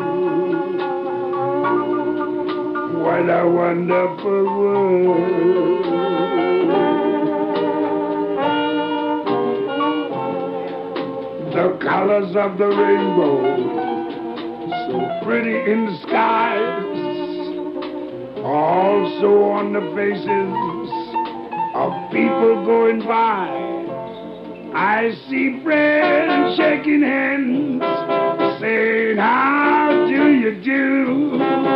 what a wonderful world. The colors of the rainbow, so pretty in the skies, also on the faces of people going by. I see friends shaking hands, saying, how do you do?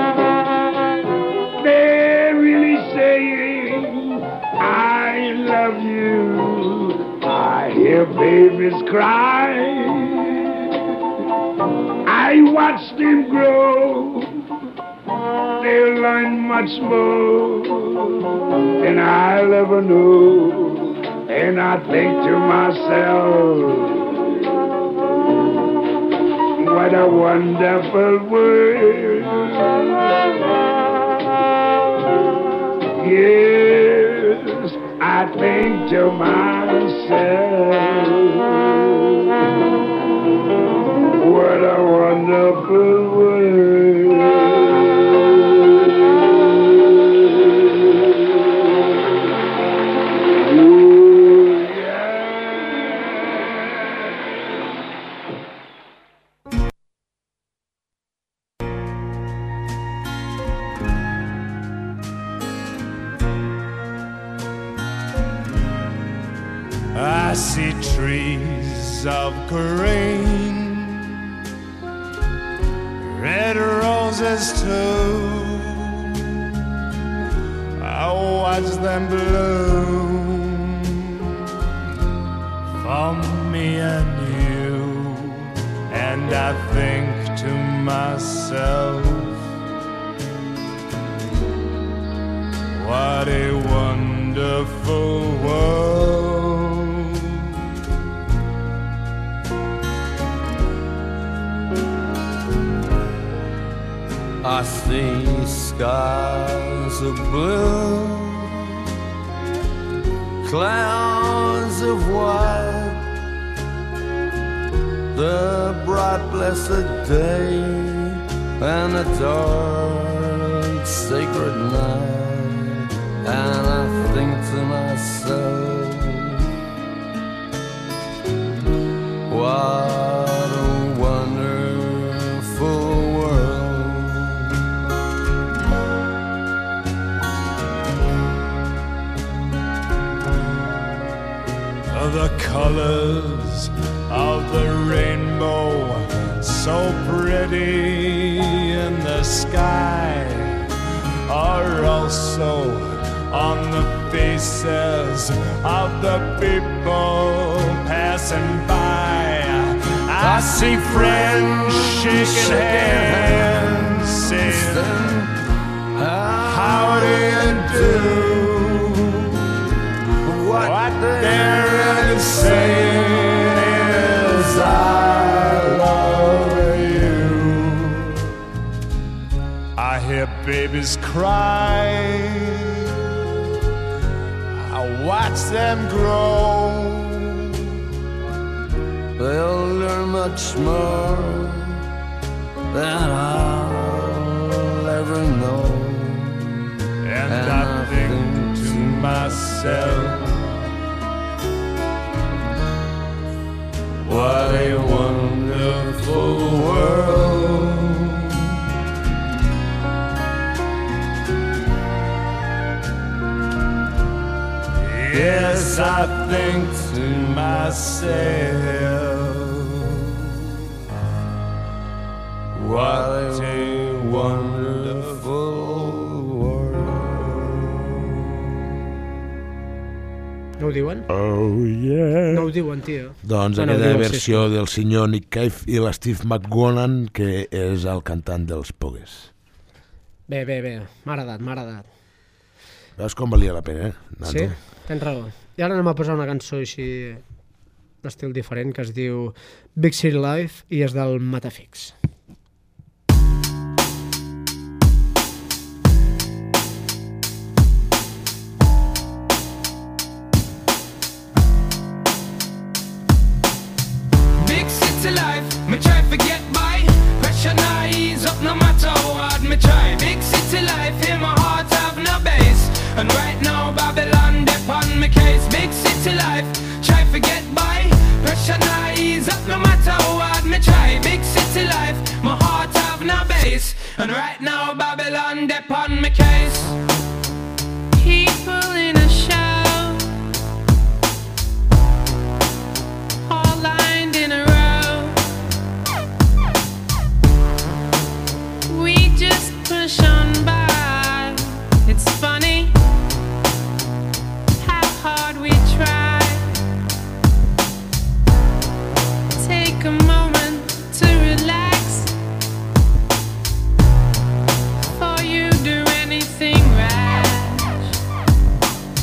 They're really saying, I love you. I hear babies cry, I watch them grow. They'll learn much more than I'll ever know. And I think to myself, what a wonderful world. Yes, I think to myself, what a wonderful world. see trees of green, red roses too. I watch them bloom for me and you, and I think to myself, what a wonderful world. I see skies of blue, clouds of white, the bright blessed day and the dark sacred night, and I think to myself, what a wonderful world. The colors of the rainbow, so pretty in the sky, are also on the faces of the people passing by. I see friends shaking hands, saying, how do you do? What they're really saying is, I love you. I hear babies cry, I watch them grow. They'll learn much more than I'll ever know. And I think to myself, what a wonderful world. Yes, I think to myself, what a wonderful world. No ho diuen? Oh, yeah. No ho diuen, tio. Doncs no, aquella no versió del senyor Nick Cave i l'Steve McGowan, que és el cantant dels Pogues. Bé, m'ha agradat. Veus com valia la pena, Nato? Sí, tens raó. I ara anem a posar una cançó així d'estil diferent que es diu Big City Life i és del Matafix. Big city life, me try to get by. Pressure not ease up no matter how hard me try. Big city life, in my heart have no base. And right now Babylon dip on me case. Big city life, try to get by. Pressure not ease up no matter how hard me try. Big city life, my heart have no base. And right now Babylon dip on me case. People in a show, all lined in a row. We just push on by. It's funny how hard we try. Take a moment to relax before you do anything rash.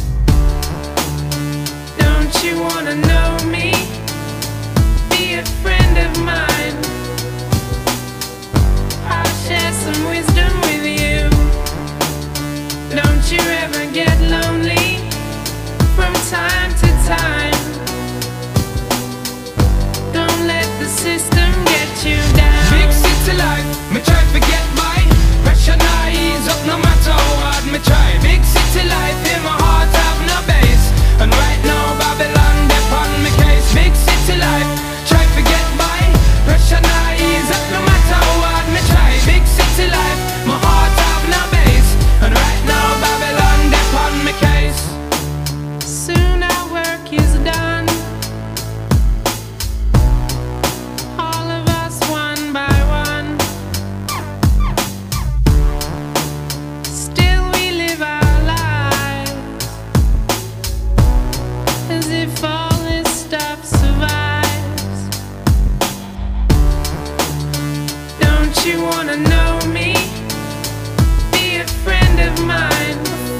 wanna know me, be a friend of mine.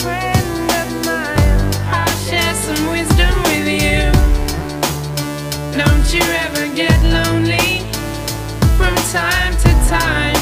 I'll share some wisdom with you. Don't you ever get lonely from time to time.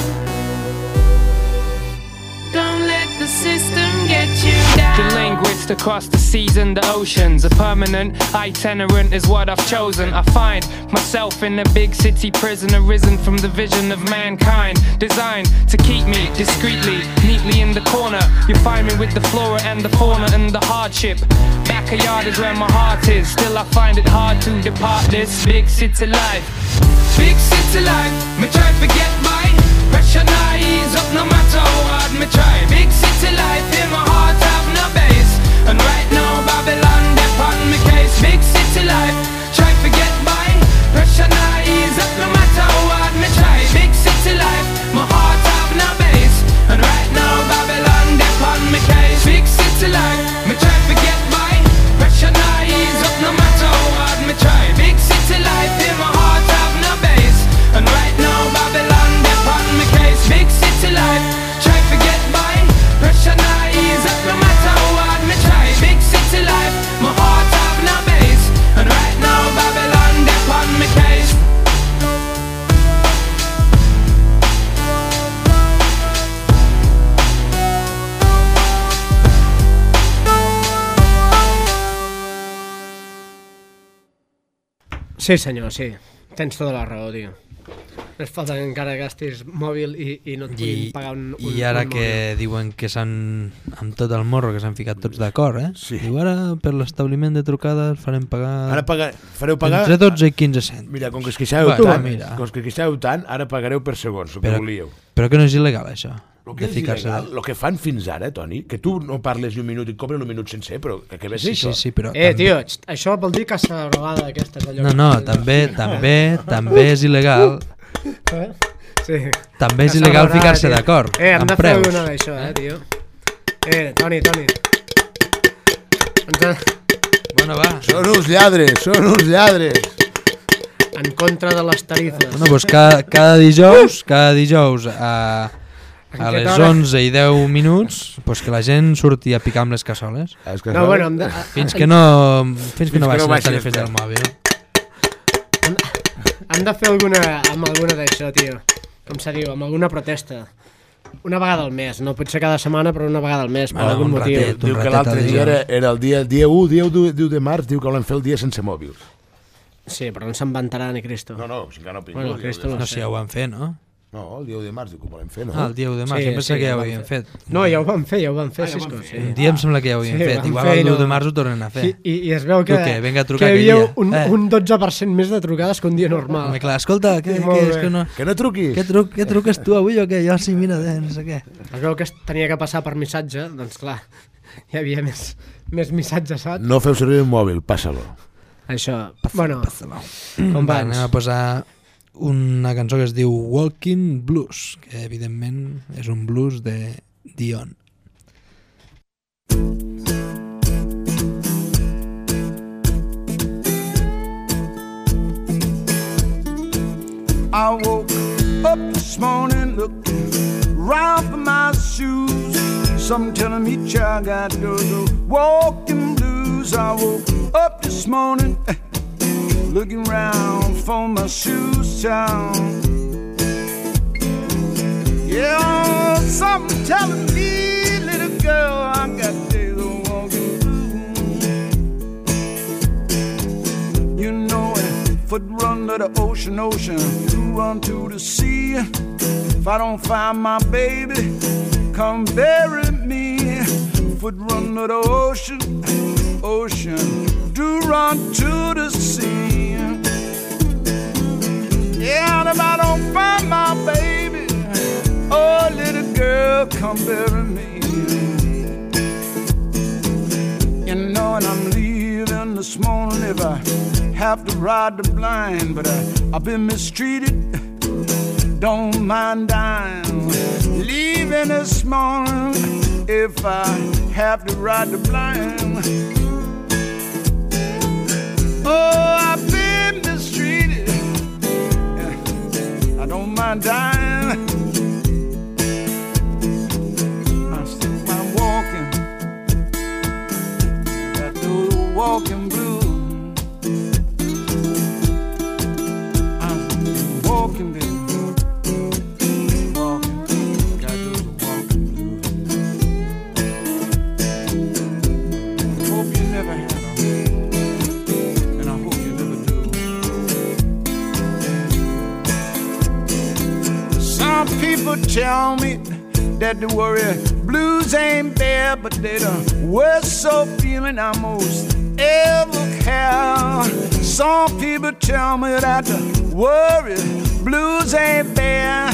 Don't let the system get you down. The linguist across the seas and the oceans. A permanent itinerant is what I've chosen. I find myself in a big city prison, arisen from the vision of mankind, designed to keep me discreetly, neatly in the corner. You find me with the flora and the fauna and the hardship. Backyard is where my heart is. Still I find it hard to depart this big city life. Big city life, me try to forget my pressure now ease up no matter how hard me try. Big city life, in my heart have no base. And right now Babylon dep on me case. Big city life, try to forget my pressure now ease up no matter how hard me try. Big city life, my heart have no base. And right now Babylon dep on me case. Big city life, me try to forget my pressure now ease up no matter how hard me try. Big city life, in my heart have no base. And right now Babylon dep on me case. Big city life, try to forget my pressure now ease up no matter how hard me try. Big city life, my heart have no base. And right now Babylon dep on me case. Sí, senyor, sí. Tens tota la raó, tio. Més falta que encara gastis mòbil i no et puguin pagar un I ara un que mòbil. diuen que s'han, amb tot el morro, que s'han ficat tots d'acord, Sí. Diu, ara per l'establiment de trucades farem pagar... Ara fareu pagar... Entre 12 i 15 cents. Mira, com que es queixàveu tant, ara pagareu per segons, el que volíeu. Però que no és il·legal, això. El que és il·legal, el que fan fins ara, Toni, que tu no parles ni un minut i et cobren un minut sencer, però que ves això. Sí, però... Tio, això vol dir que s'ha robada aquestes allò. No, també és il·legal. Sí. També és il·legal ficar-se d'acord. Hem amb de fer preus. una d'això, tio. Toni. Bueno, va. Són uns lladres. En contra de les tarifes. Bueno, doncs cada dijous a les 11 i 10 minuts doncs que la gent surti a picar amb les cassoles. No, bueno, fins que no baixin les tarifes del mòbil. Han de fer amb alguna d'això, tio. Com se diu, amb alguna protesta. Una vegada al mes, no pot ser cada setmana, però una vegada al mes, per algun motiu. Diu que l'altre dia era el dia 1 de març, diu que volen fer el dia sense mòbils. Sí, però no se'n vantarà ni Cristo. No, si encara no pingo. Bueno, Cristo no sé, ja ho van fer, no? No, el dia 1 de març diu que ho volem fer, no? El dia 1 de març, jo pensava que ja ho havien fet. No, ja ho van fer, Cisco. Un dia em sembla que ja ho havien fet, igual el 1 de març ho tornen a fer. I es veu que hi havia un 12% més de trucades que un dia normal. Home, clar, escolta, que no... Que no truquis. Què truques tu avui o què? Jo sí, mira, no sé què. Es veu que tenia que passar per missatge, doncs clar, hi havia més missatges, saps? No feu servir un mòbil, passa-lo. Això, bueno, com va, anem a posar una cançó que es diu Walking Blues, que evidentment és un blues de Dion. I woke up this morning looking round for my shoes. Some telling me, child, got those walking blues. I woke up this morning looking round for my shoes, child. Yeah, something telling me, little girl, I got these walking blues. You know it, foot run to the ocean, to run to the sea. If I don't find my baby, come bury me. Foot run to the ocean, do run to the sea. Yeah, and if I don't find my baby, oh, little girl, come bury me. You know, and I'm leaving this morning if I have to ride the blind, but I've been mistreated, don't mind dying. Leaving this morning if I have to ride the blind. Oh, I've been mistreated, I don't mind dying. people tell me that the worry blues ain't there, but they the worst so feeling I most ever have. Some people tell me that the worry blues ain't there.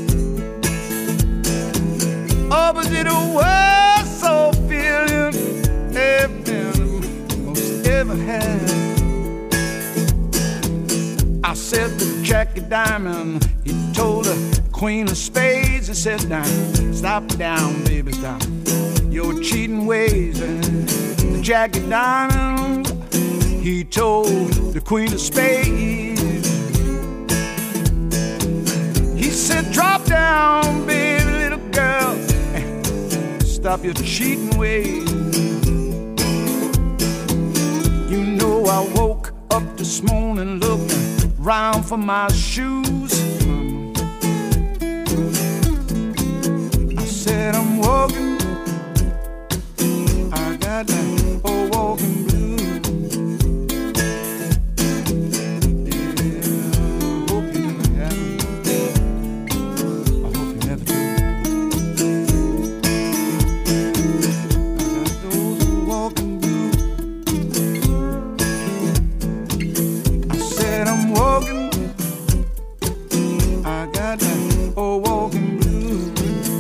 Oh, but they the worst so feeling ever most ever had. I said to Jackie Diamond, he told the Queen of Spades, he said, now, stop down, baby, stop your cheating ways. And Jackie Diamond, he told the Queen of Spades, he said, drop down, baby, little girl, stop your cheating ways. You know I woke up this morning looking round for my shoes. I said I'm walking, I got that old walking blues. Yeah, I hope you never have it. I hope you never do. I got those walking blues. I said I'm walking, I got that old walking blues.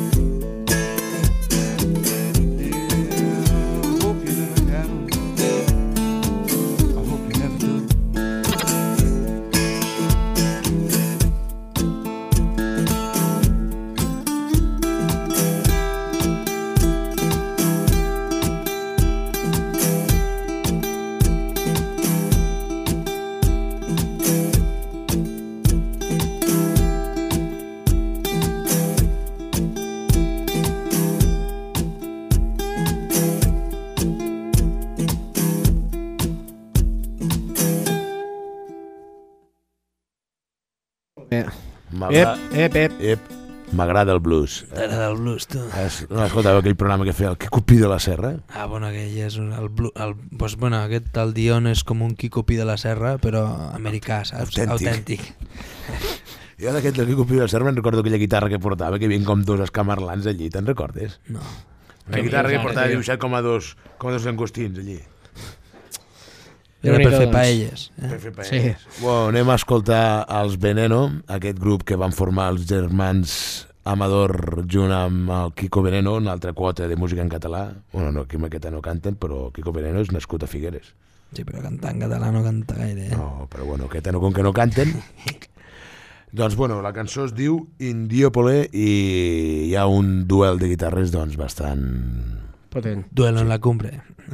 M'agrada el blues. T'agrada el blues, tu? No escoltava aquell programa que feia el Quico Pi de la Serra? Ah, bueno, aquell és pues, bueno, aquest, el Dion és com un Quico Pi de la Serra, però americà, saps? Autèntic. Jo d'aquest del Quico Pi de la Serra me'n recordo aquella guitarra que portava, que hi havia com dos escamarlans allí, te'n recordes? No. Una guitarra que portava dibuixat com a dos llangostins allí. Era per fer paelles. Per fer paelles. Sí. Bueno, anem a escoltar els Veneno, aquest grup que van formar els germans Amador junt amb el Quico Veneno, una altra quota de música en català. Bueno, no, aquí en aquesta no canten, però Quico Veneno és nascut a Figueres. Sí, però cantar en català no canta gaire. No, però bueno, aquesta no, com que no canten. Doncs bueno, la cançó es diu Indiópole i hi ha un duel de guitarres doncs bastant... potent. Duelo en la cumbre.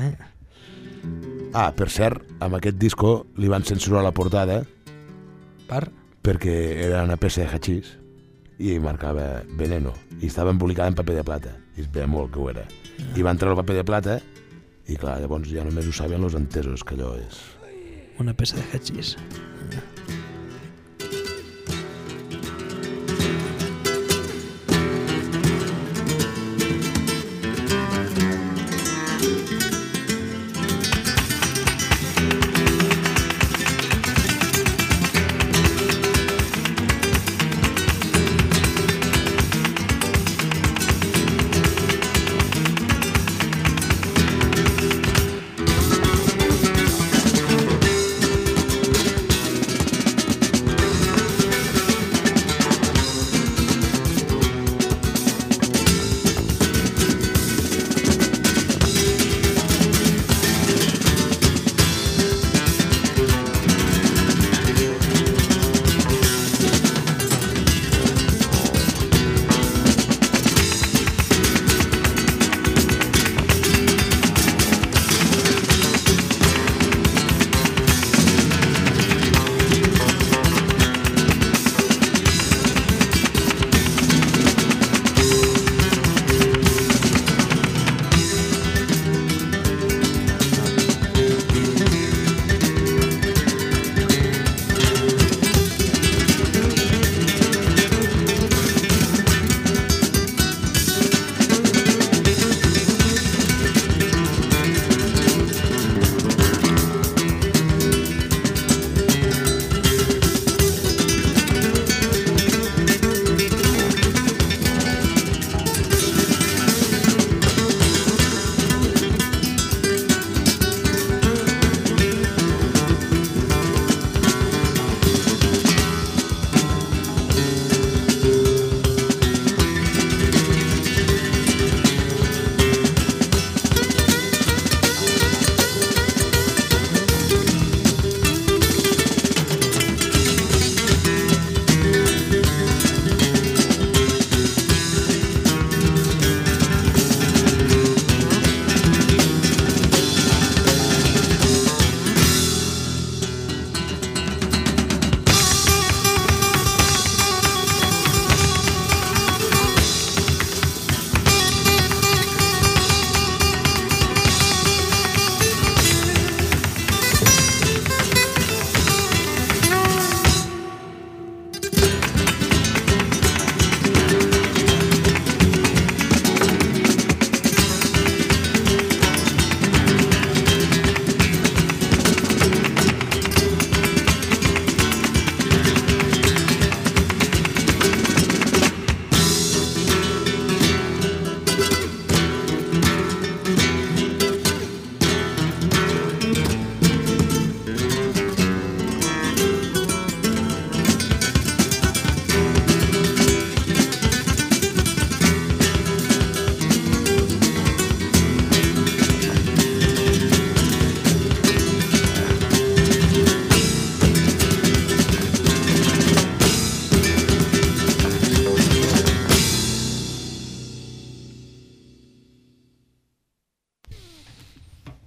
Ah, per cert, amb aquest disco li van censurar la portada perquè era una peça de hachís i marcava Veneno i estava embolicada en paper de plata i es veia molt que ho era i van treure el paper de plata i clar, llavors ja només ho saben els entesos que allò és una peça de hachís.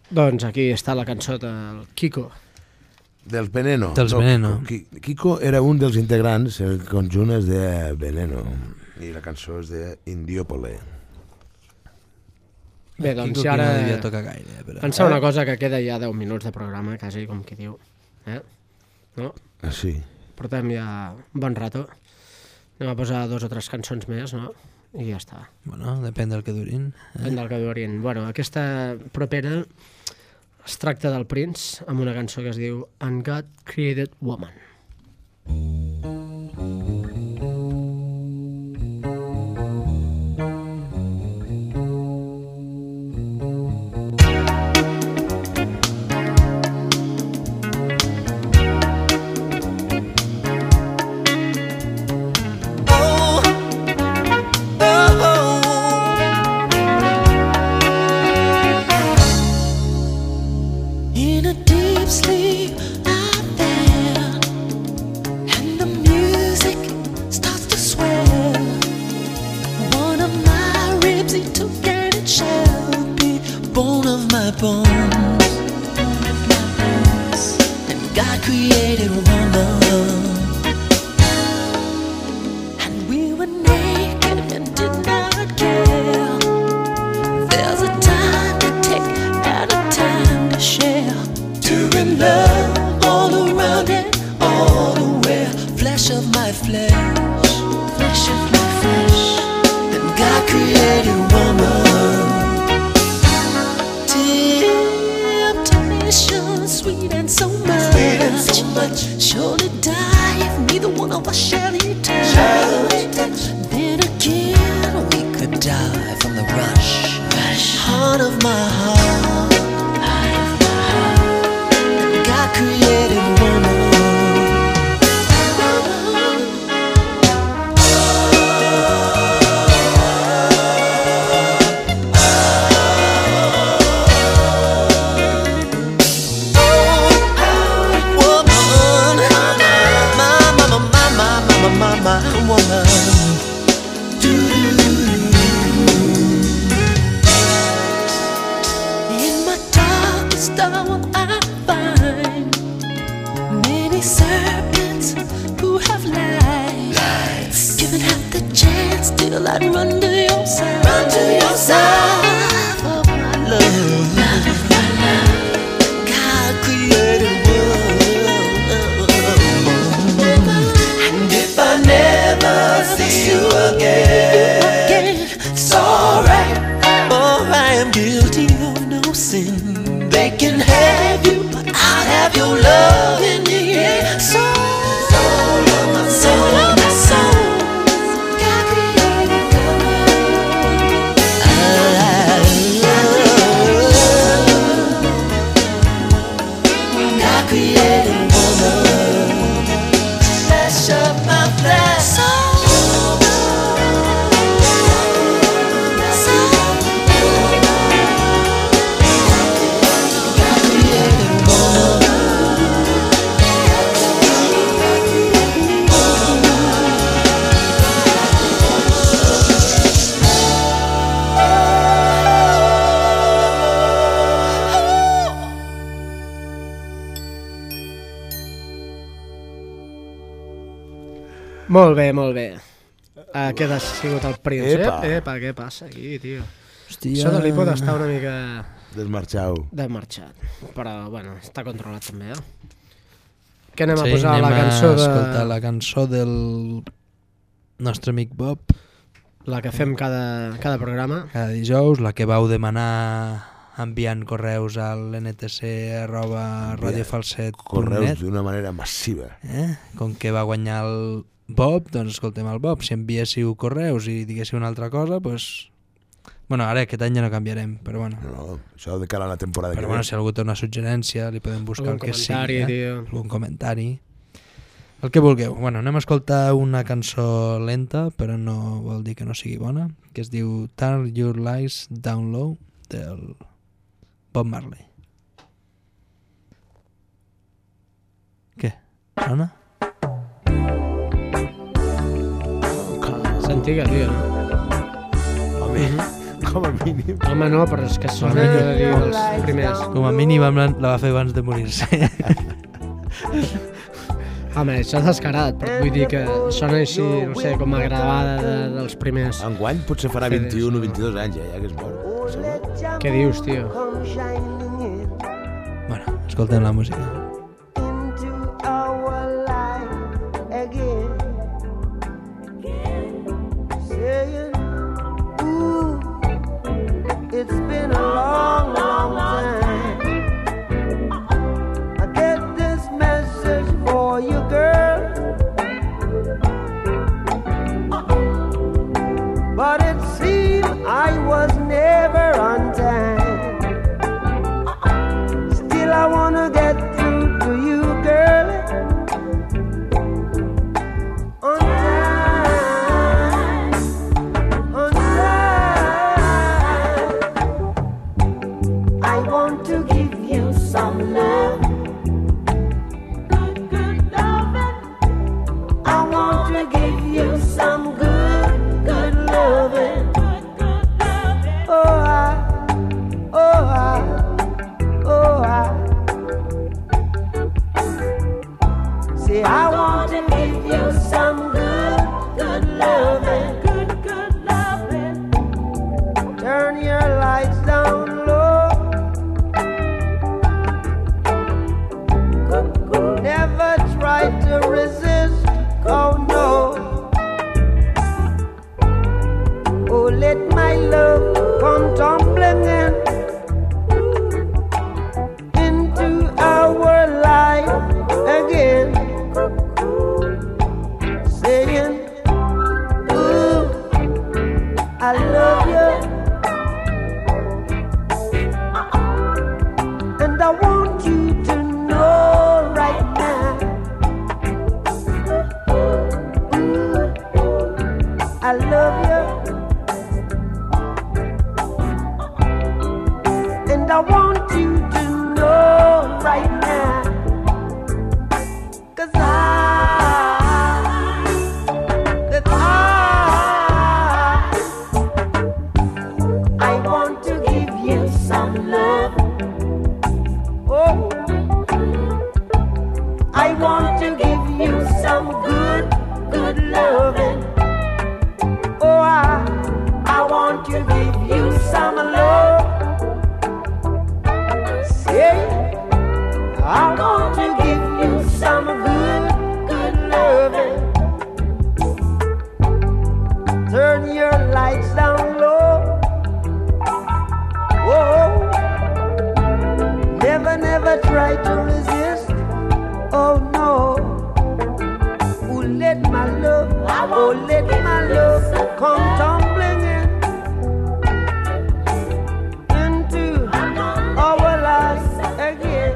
Doncs aquí està la cançó del Kiko. Dels Veneno. Dels Veneno. Kiko era un dels integrants, el conjunt és de Veneno, i la cançó és de Indiópole. Bé, doncs Kiko, si ara... no devia tocar gaire, però... Pensar una cosa que queda ja 10 minuts de programa, quasi, com qui diu. No? Ah, sí. Portem ja un bon rato. Anem a posar 2 o 3 cançons més, no? I ja està. Bueno, depèn del que durin. Depèn del que durin. Bueno, aquesta propera es tracta del Prince amb una cançó que es diu And God Created Woman. In a deep sleep out there, and the music starts to swell. One of my ribs he took, and it shall be bone of my bones. And God created woman, and we were naked and did not care. There's a time to take and a time to share. Doing love all around and all aware. Flesh of my flesh, flesh of my flesh. And God created woman. Temptation, sweet and so much. Surely die if neither one of us shall eat touch. Then again we could die from the rush. Heart of my heart. God created woman. My woman. In my darkest hour I find many serpents who have lied. Given half the chance, still I'd run to your side. Run to your side of my love. God created world. And if I never see you again, it's alright, for I am guilty of no sin. They can have you, but I'll have your love in the end. Soul of my soul, my soul. God created woman. God created woman. Flesh of my flesh. Molt bé, molt bé. Aquest ha sigut el Prince. Epa. Epa, què passa aquí, tio? Hòstia. Això de l'Ipod està una mica... Desmarxat. Però, bueno, està controlat també, Què anem a posar? La cançó de... escoltar la cançó del nostre amic Bob. La que fem cada programa. Cada dijous, la que vau demanar enviant correus al ntc@radiofalset.net. Correus d'una manera massiva. Com que va guanyar el Bob, doncs escoltem el Bob. Si enviéssiu correus i diguéssiu una altra cosa, doncs... Bueno, ara aquest any ja no canviarem, però bueno. No, això de cara a la temporada però que bueno, ve. si algú té una suggerència, li podem buscar algun el que sigui. tio. Algun comentari. El que vulgueu. Bueno, anem a escoltar una cançó lenta, però no vol dir que no sigui bona, que es diu Turn Your Lights Down Low, del Bob Marley. Què? Sona? És antiga, tio, no? Home, Com a mínim. Home, no, però és que són els primers. Com a mínim la va fer abans de morir-se. Home, això és descarat, però vull dir que sona així, no sé, com a gravada dels primers. Enguany potser farà 21 o 22 anys, ja que es mor. Què dius, tio? Bueno, escoltem la música. It's been a long, long time. I get this message for you, girl. But it seemed I was never on time. Still I wanna get through to you, girl. On time. On time. I want to give you some love. Good, good loving. I want to give you some good, good loving. Oh, say I want to give you some good, good loving. Good, good loving. Turn your lights down low. Never try to resist, oh no. Oh, let my love come tumbling into our life again, saying, ooh, I love you, and I want you to know right now, ooh, I love you. And I want you to know right now, 'cause I want to give you some love. Oh, I want to give you some good, good loving. Oh, I want to give you some love. I want to give you some good, good loving. Turn your lights down low. Whoa. Never, never try to resist. Oh no. Oh, let my love, oh, let my love come tumbling into our lives again.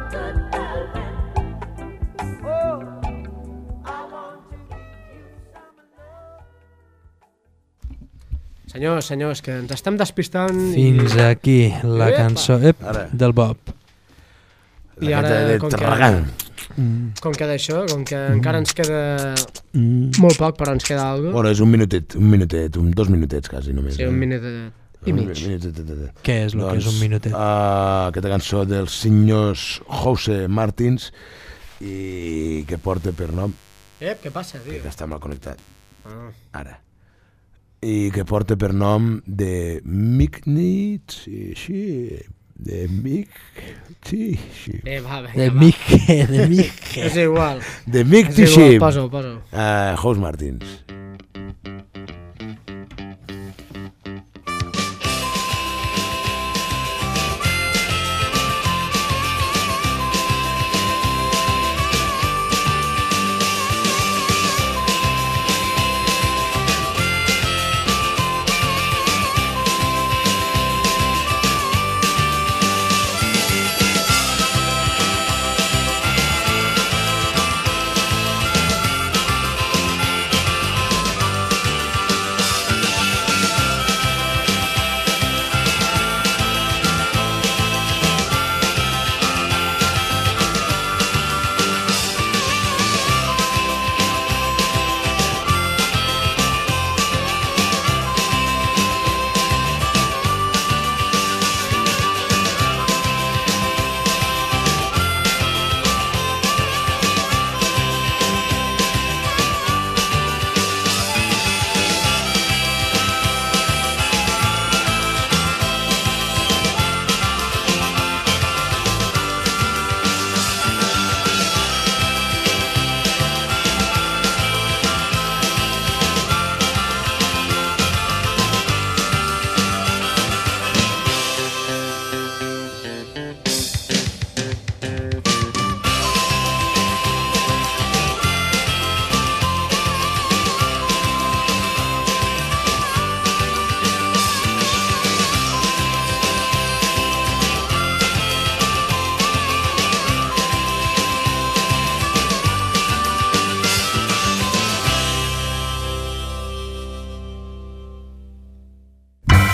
Senyors, que ens estem despistant. Fins aquí la cançó del Bob. I ara, com que d'això, com que encara ens queda molt poc, però ens queda alguna cosa. Bueno, és un minutet, 2 minutets quasi només. Sí, un minutet i mig. Què és el que és un minutet? Aquesta cançó dels senyors Jose Martins i que porta per nom... Què passa, tio? Que està mal connectat. Ara. I que porta per nom de Mignit, sí, de Mig, sí. Va. De Mig. És igual. De Mig, sí. Posa-ho. Jose Martins.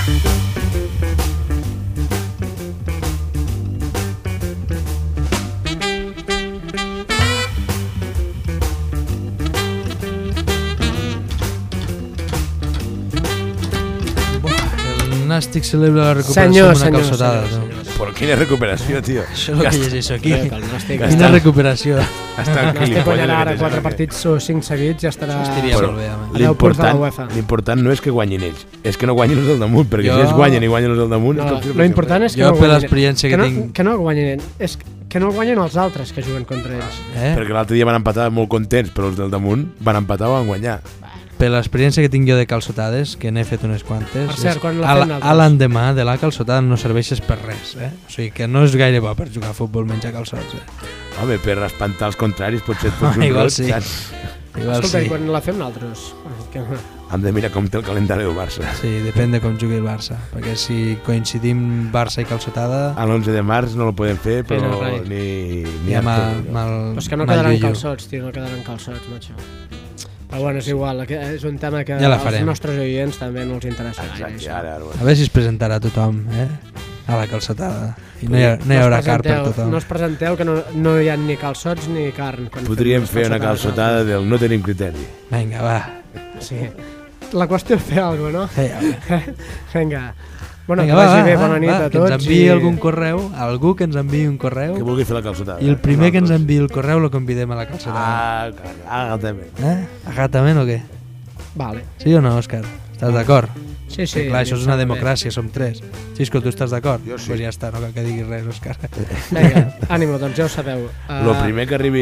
El Nàstic celebra la recuperació amb una calçotada. Però quina recuperació, tio. Això és el que llegeixo aquí. Quina Quina recuperació. Nàstic guanyarà ara 4 partits o 5 seguits i ja estarà Però a 10 punts de la UEFA. L'important no és que guanyin ells, és que no guanyin els del damunt, perquè si ells guanyen i guanyen els del damunt... No, l'important és que no guanyin. tinc... Que no guanyin, és que no guanyen els altres que juguen contra ells. Perquè l'altre dia van empatar molt contents, però els del damunt van empatar o van guanyar. Per l'experiència que tinc jo de calçotades, que n'he fet unes quantes, Per cert, quan la fem a nosaltres? l'endemà de la calçotada no serveixes per res, O sigui que no és gaire bo per jugar a futbol menjar calçots, Home, per espantar els contraris potser et fots un Igual rot, sí. saps? Igual Escolta, sí. i quan la fem nosaltres? Hem de mirar com té el calendari del Barça. Sí, depèn de com jugui el Barça, perquè si coincidim Barça i calçotada... A l'11 de març no el podem fer, però ni ja acte. Però és que no quedaran calçots, tio, no quedaran calçots, macho. Però bueno, és igual, és un tema que Ja la als farem. nostres oients també no els interessa gaire. Exacte, A veure si es presentarà tothom, a la calçotada. I no hi haurà car per tothom. No us presenteu que no hi ha ni calçots ni carn. Podríem fer una calçotada del no tenim criteri. Vinga, va. Sí. La qüestió és fer alguna cosa, no? Fer alguna Vinga. Bueno, Vinga, que vagi bé, bona nit a que tots. ens enviï algun correu, algú que ens enviï un correu. Que vulgui fer la calçotada. I el primer que ens enviï el correu lo convidem a la calçotada. Agatament. Agatament o què? Vale. Sí o no, Òscar? Estàs d'acord? Sí, sí. Clar, això és una em sembla democràcia, som 3. Xisco, tu estàs d'acord? Jo sí. Pues ja està, no cal que diguis res, Òscar. Vinga, ànimo, doncs ja ho sabeu. Lo primer que arribi...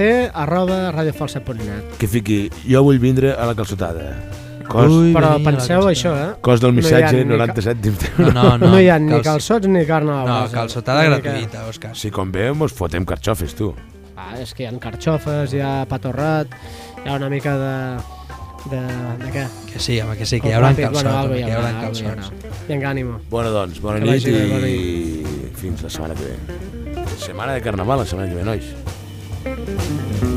ntc@radiofalsa.net. Que fiqui, jo vull vindre a la calçotada. Però penseu això, Cost del missatge, No hi ha 90 cèntims. No hi ha ni calçots ni carn a la No, brasa. calçotada gratuïta, Òscar. Si convé, mos fotem carxofes, tu. És que hi ha carxofes, hi ha pa torrat, hi ha una mica de què? Que sí, home, que sí, que hi haurà calçots. Bueno, Que hi haurà calçots. Vinga, ànimo. Bueno, doncs, bona Que nit vagi bé, bona i fins la setmana que ve. Setmana de carnaval, la setmana que ve, nois.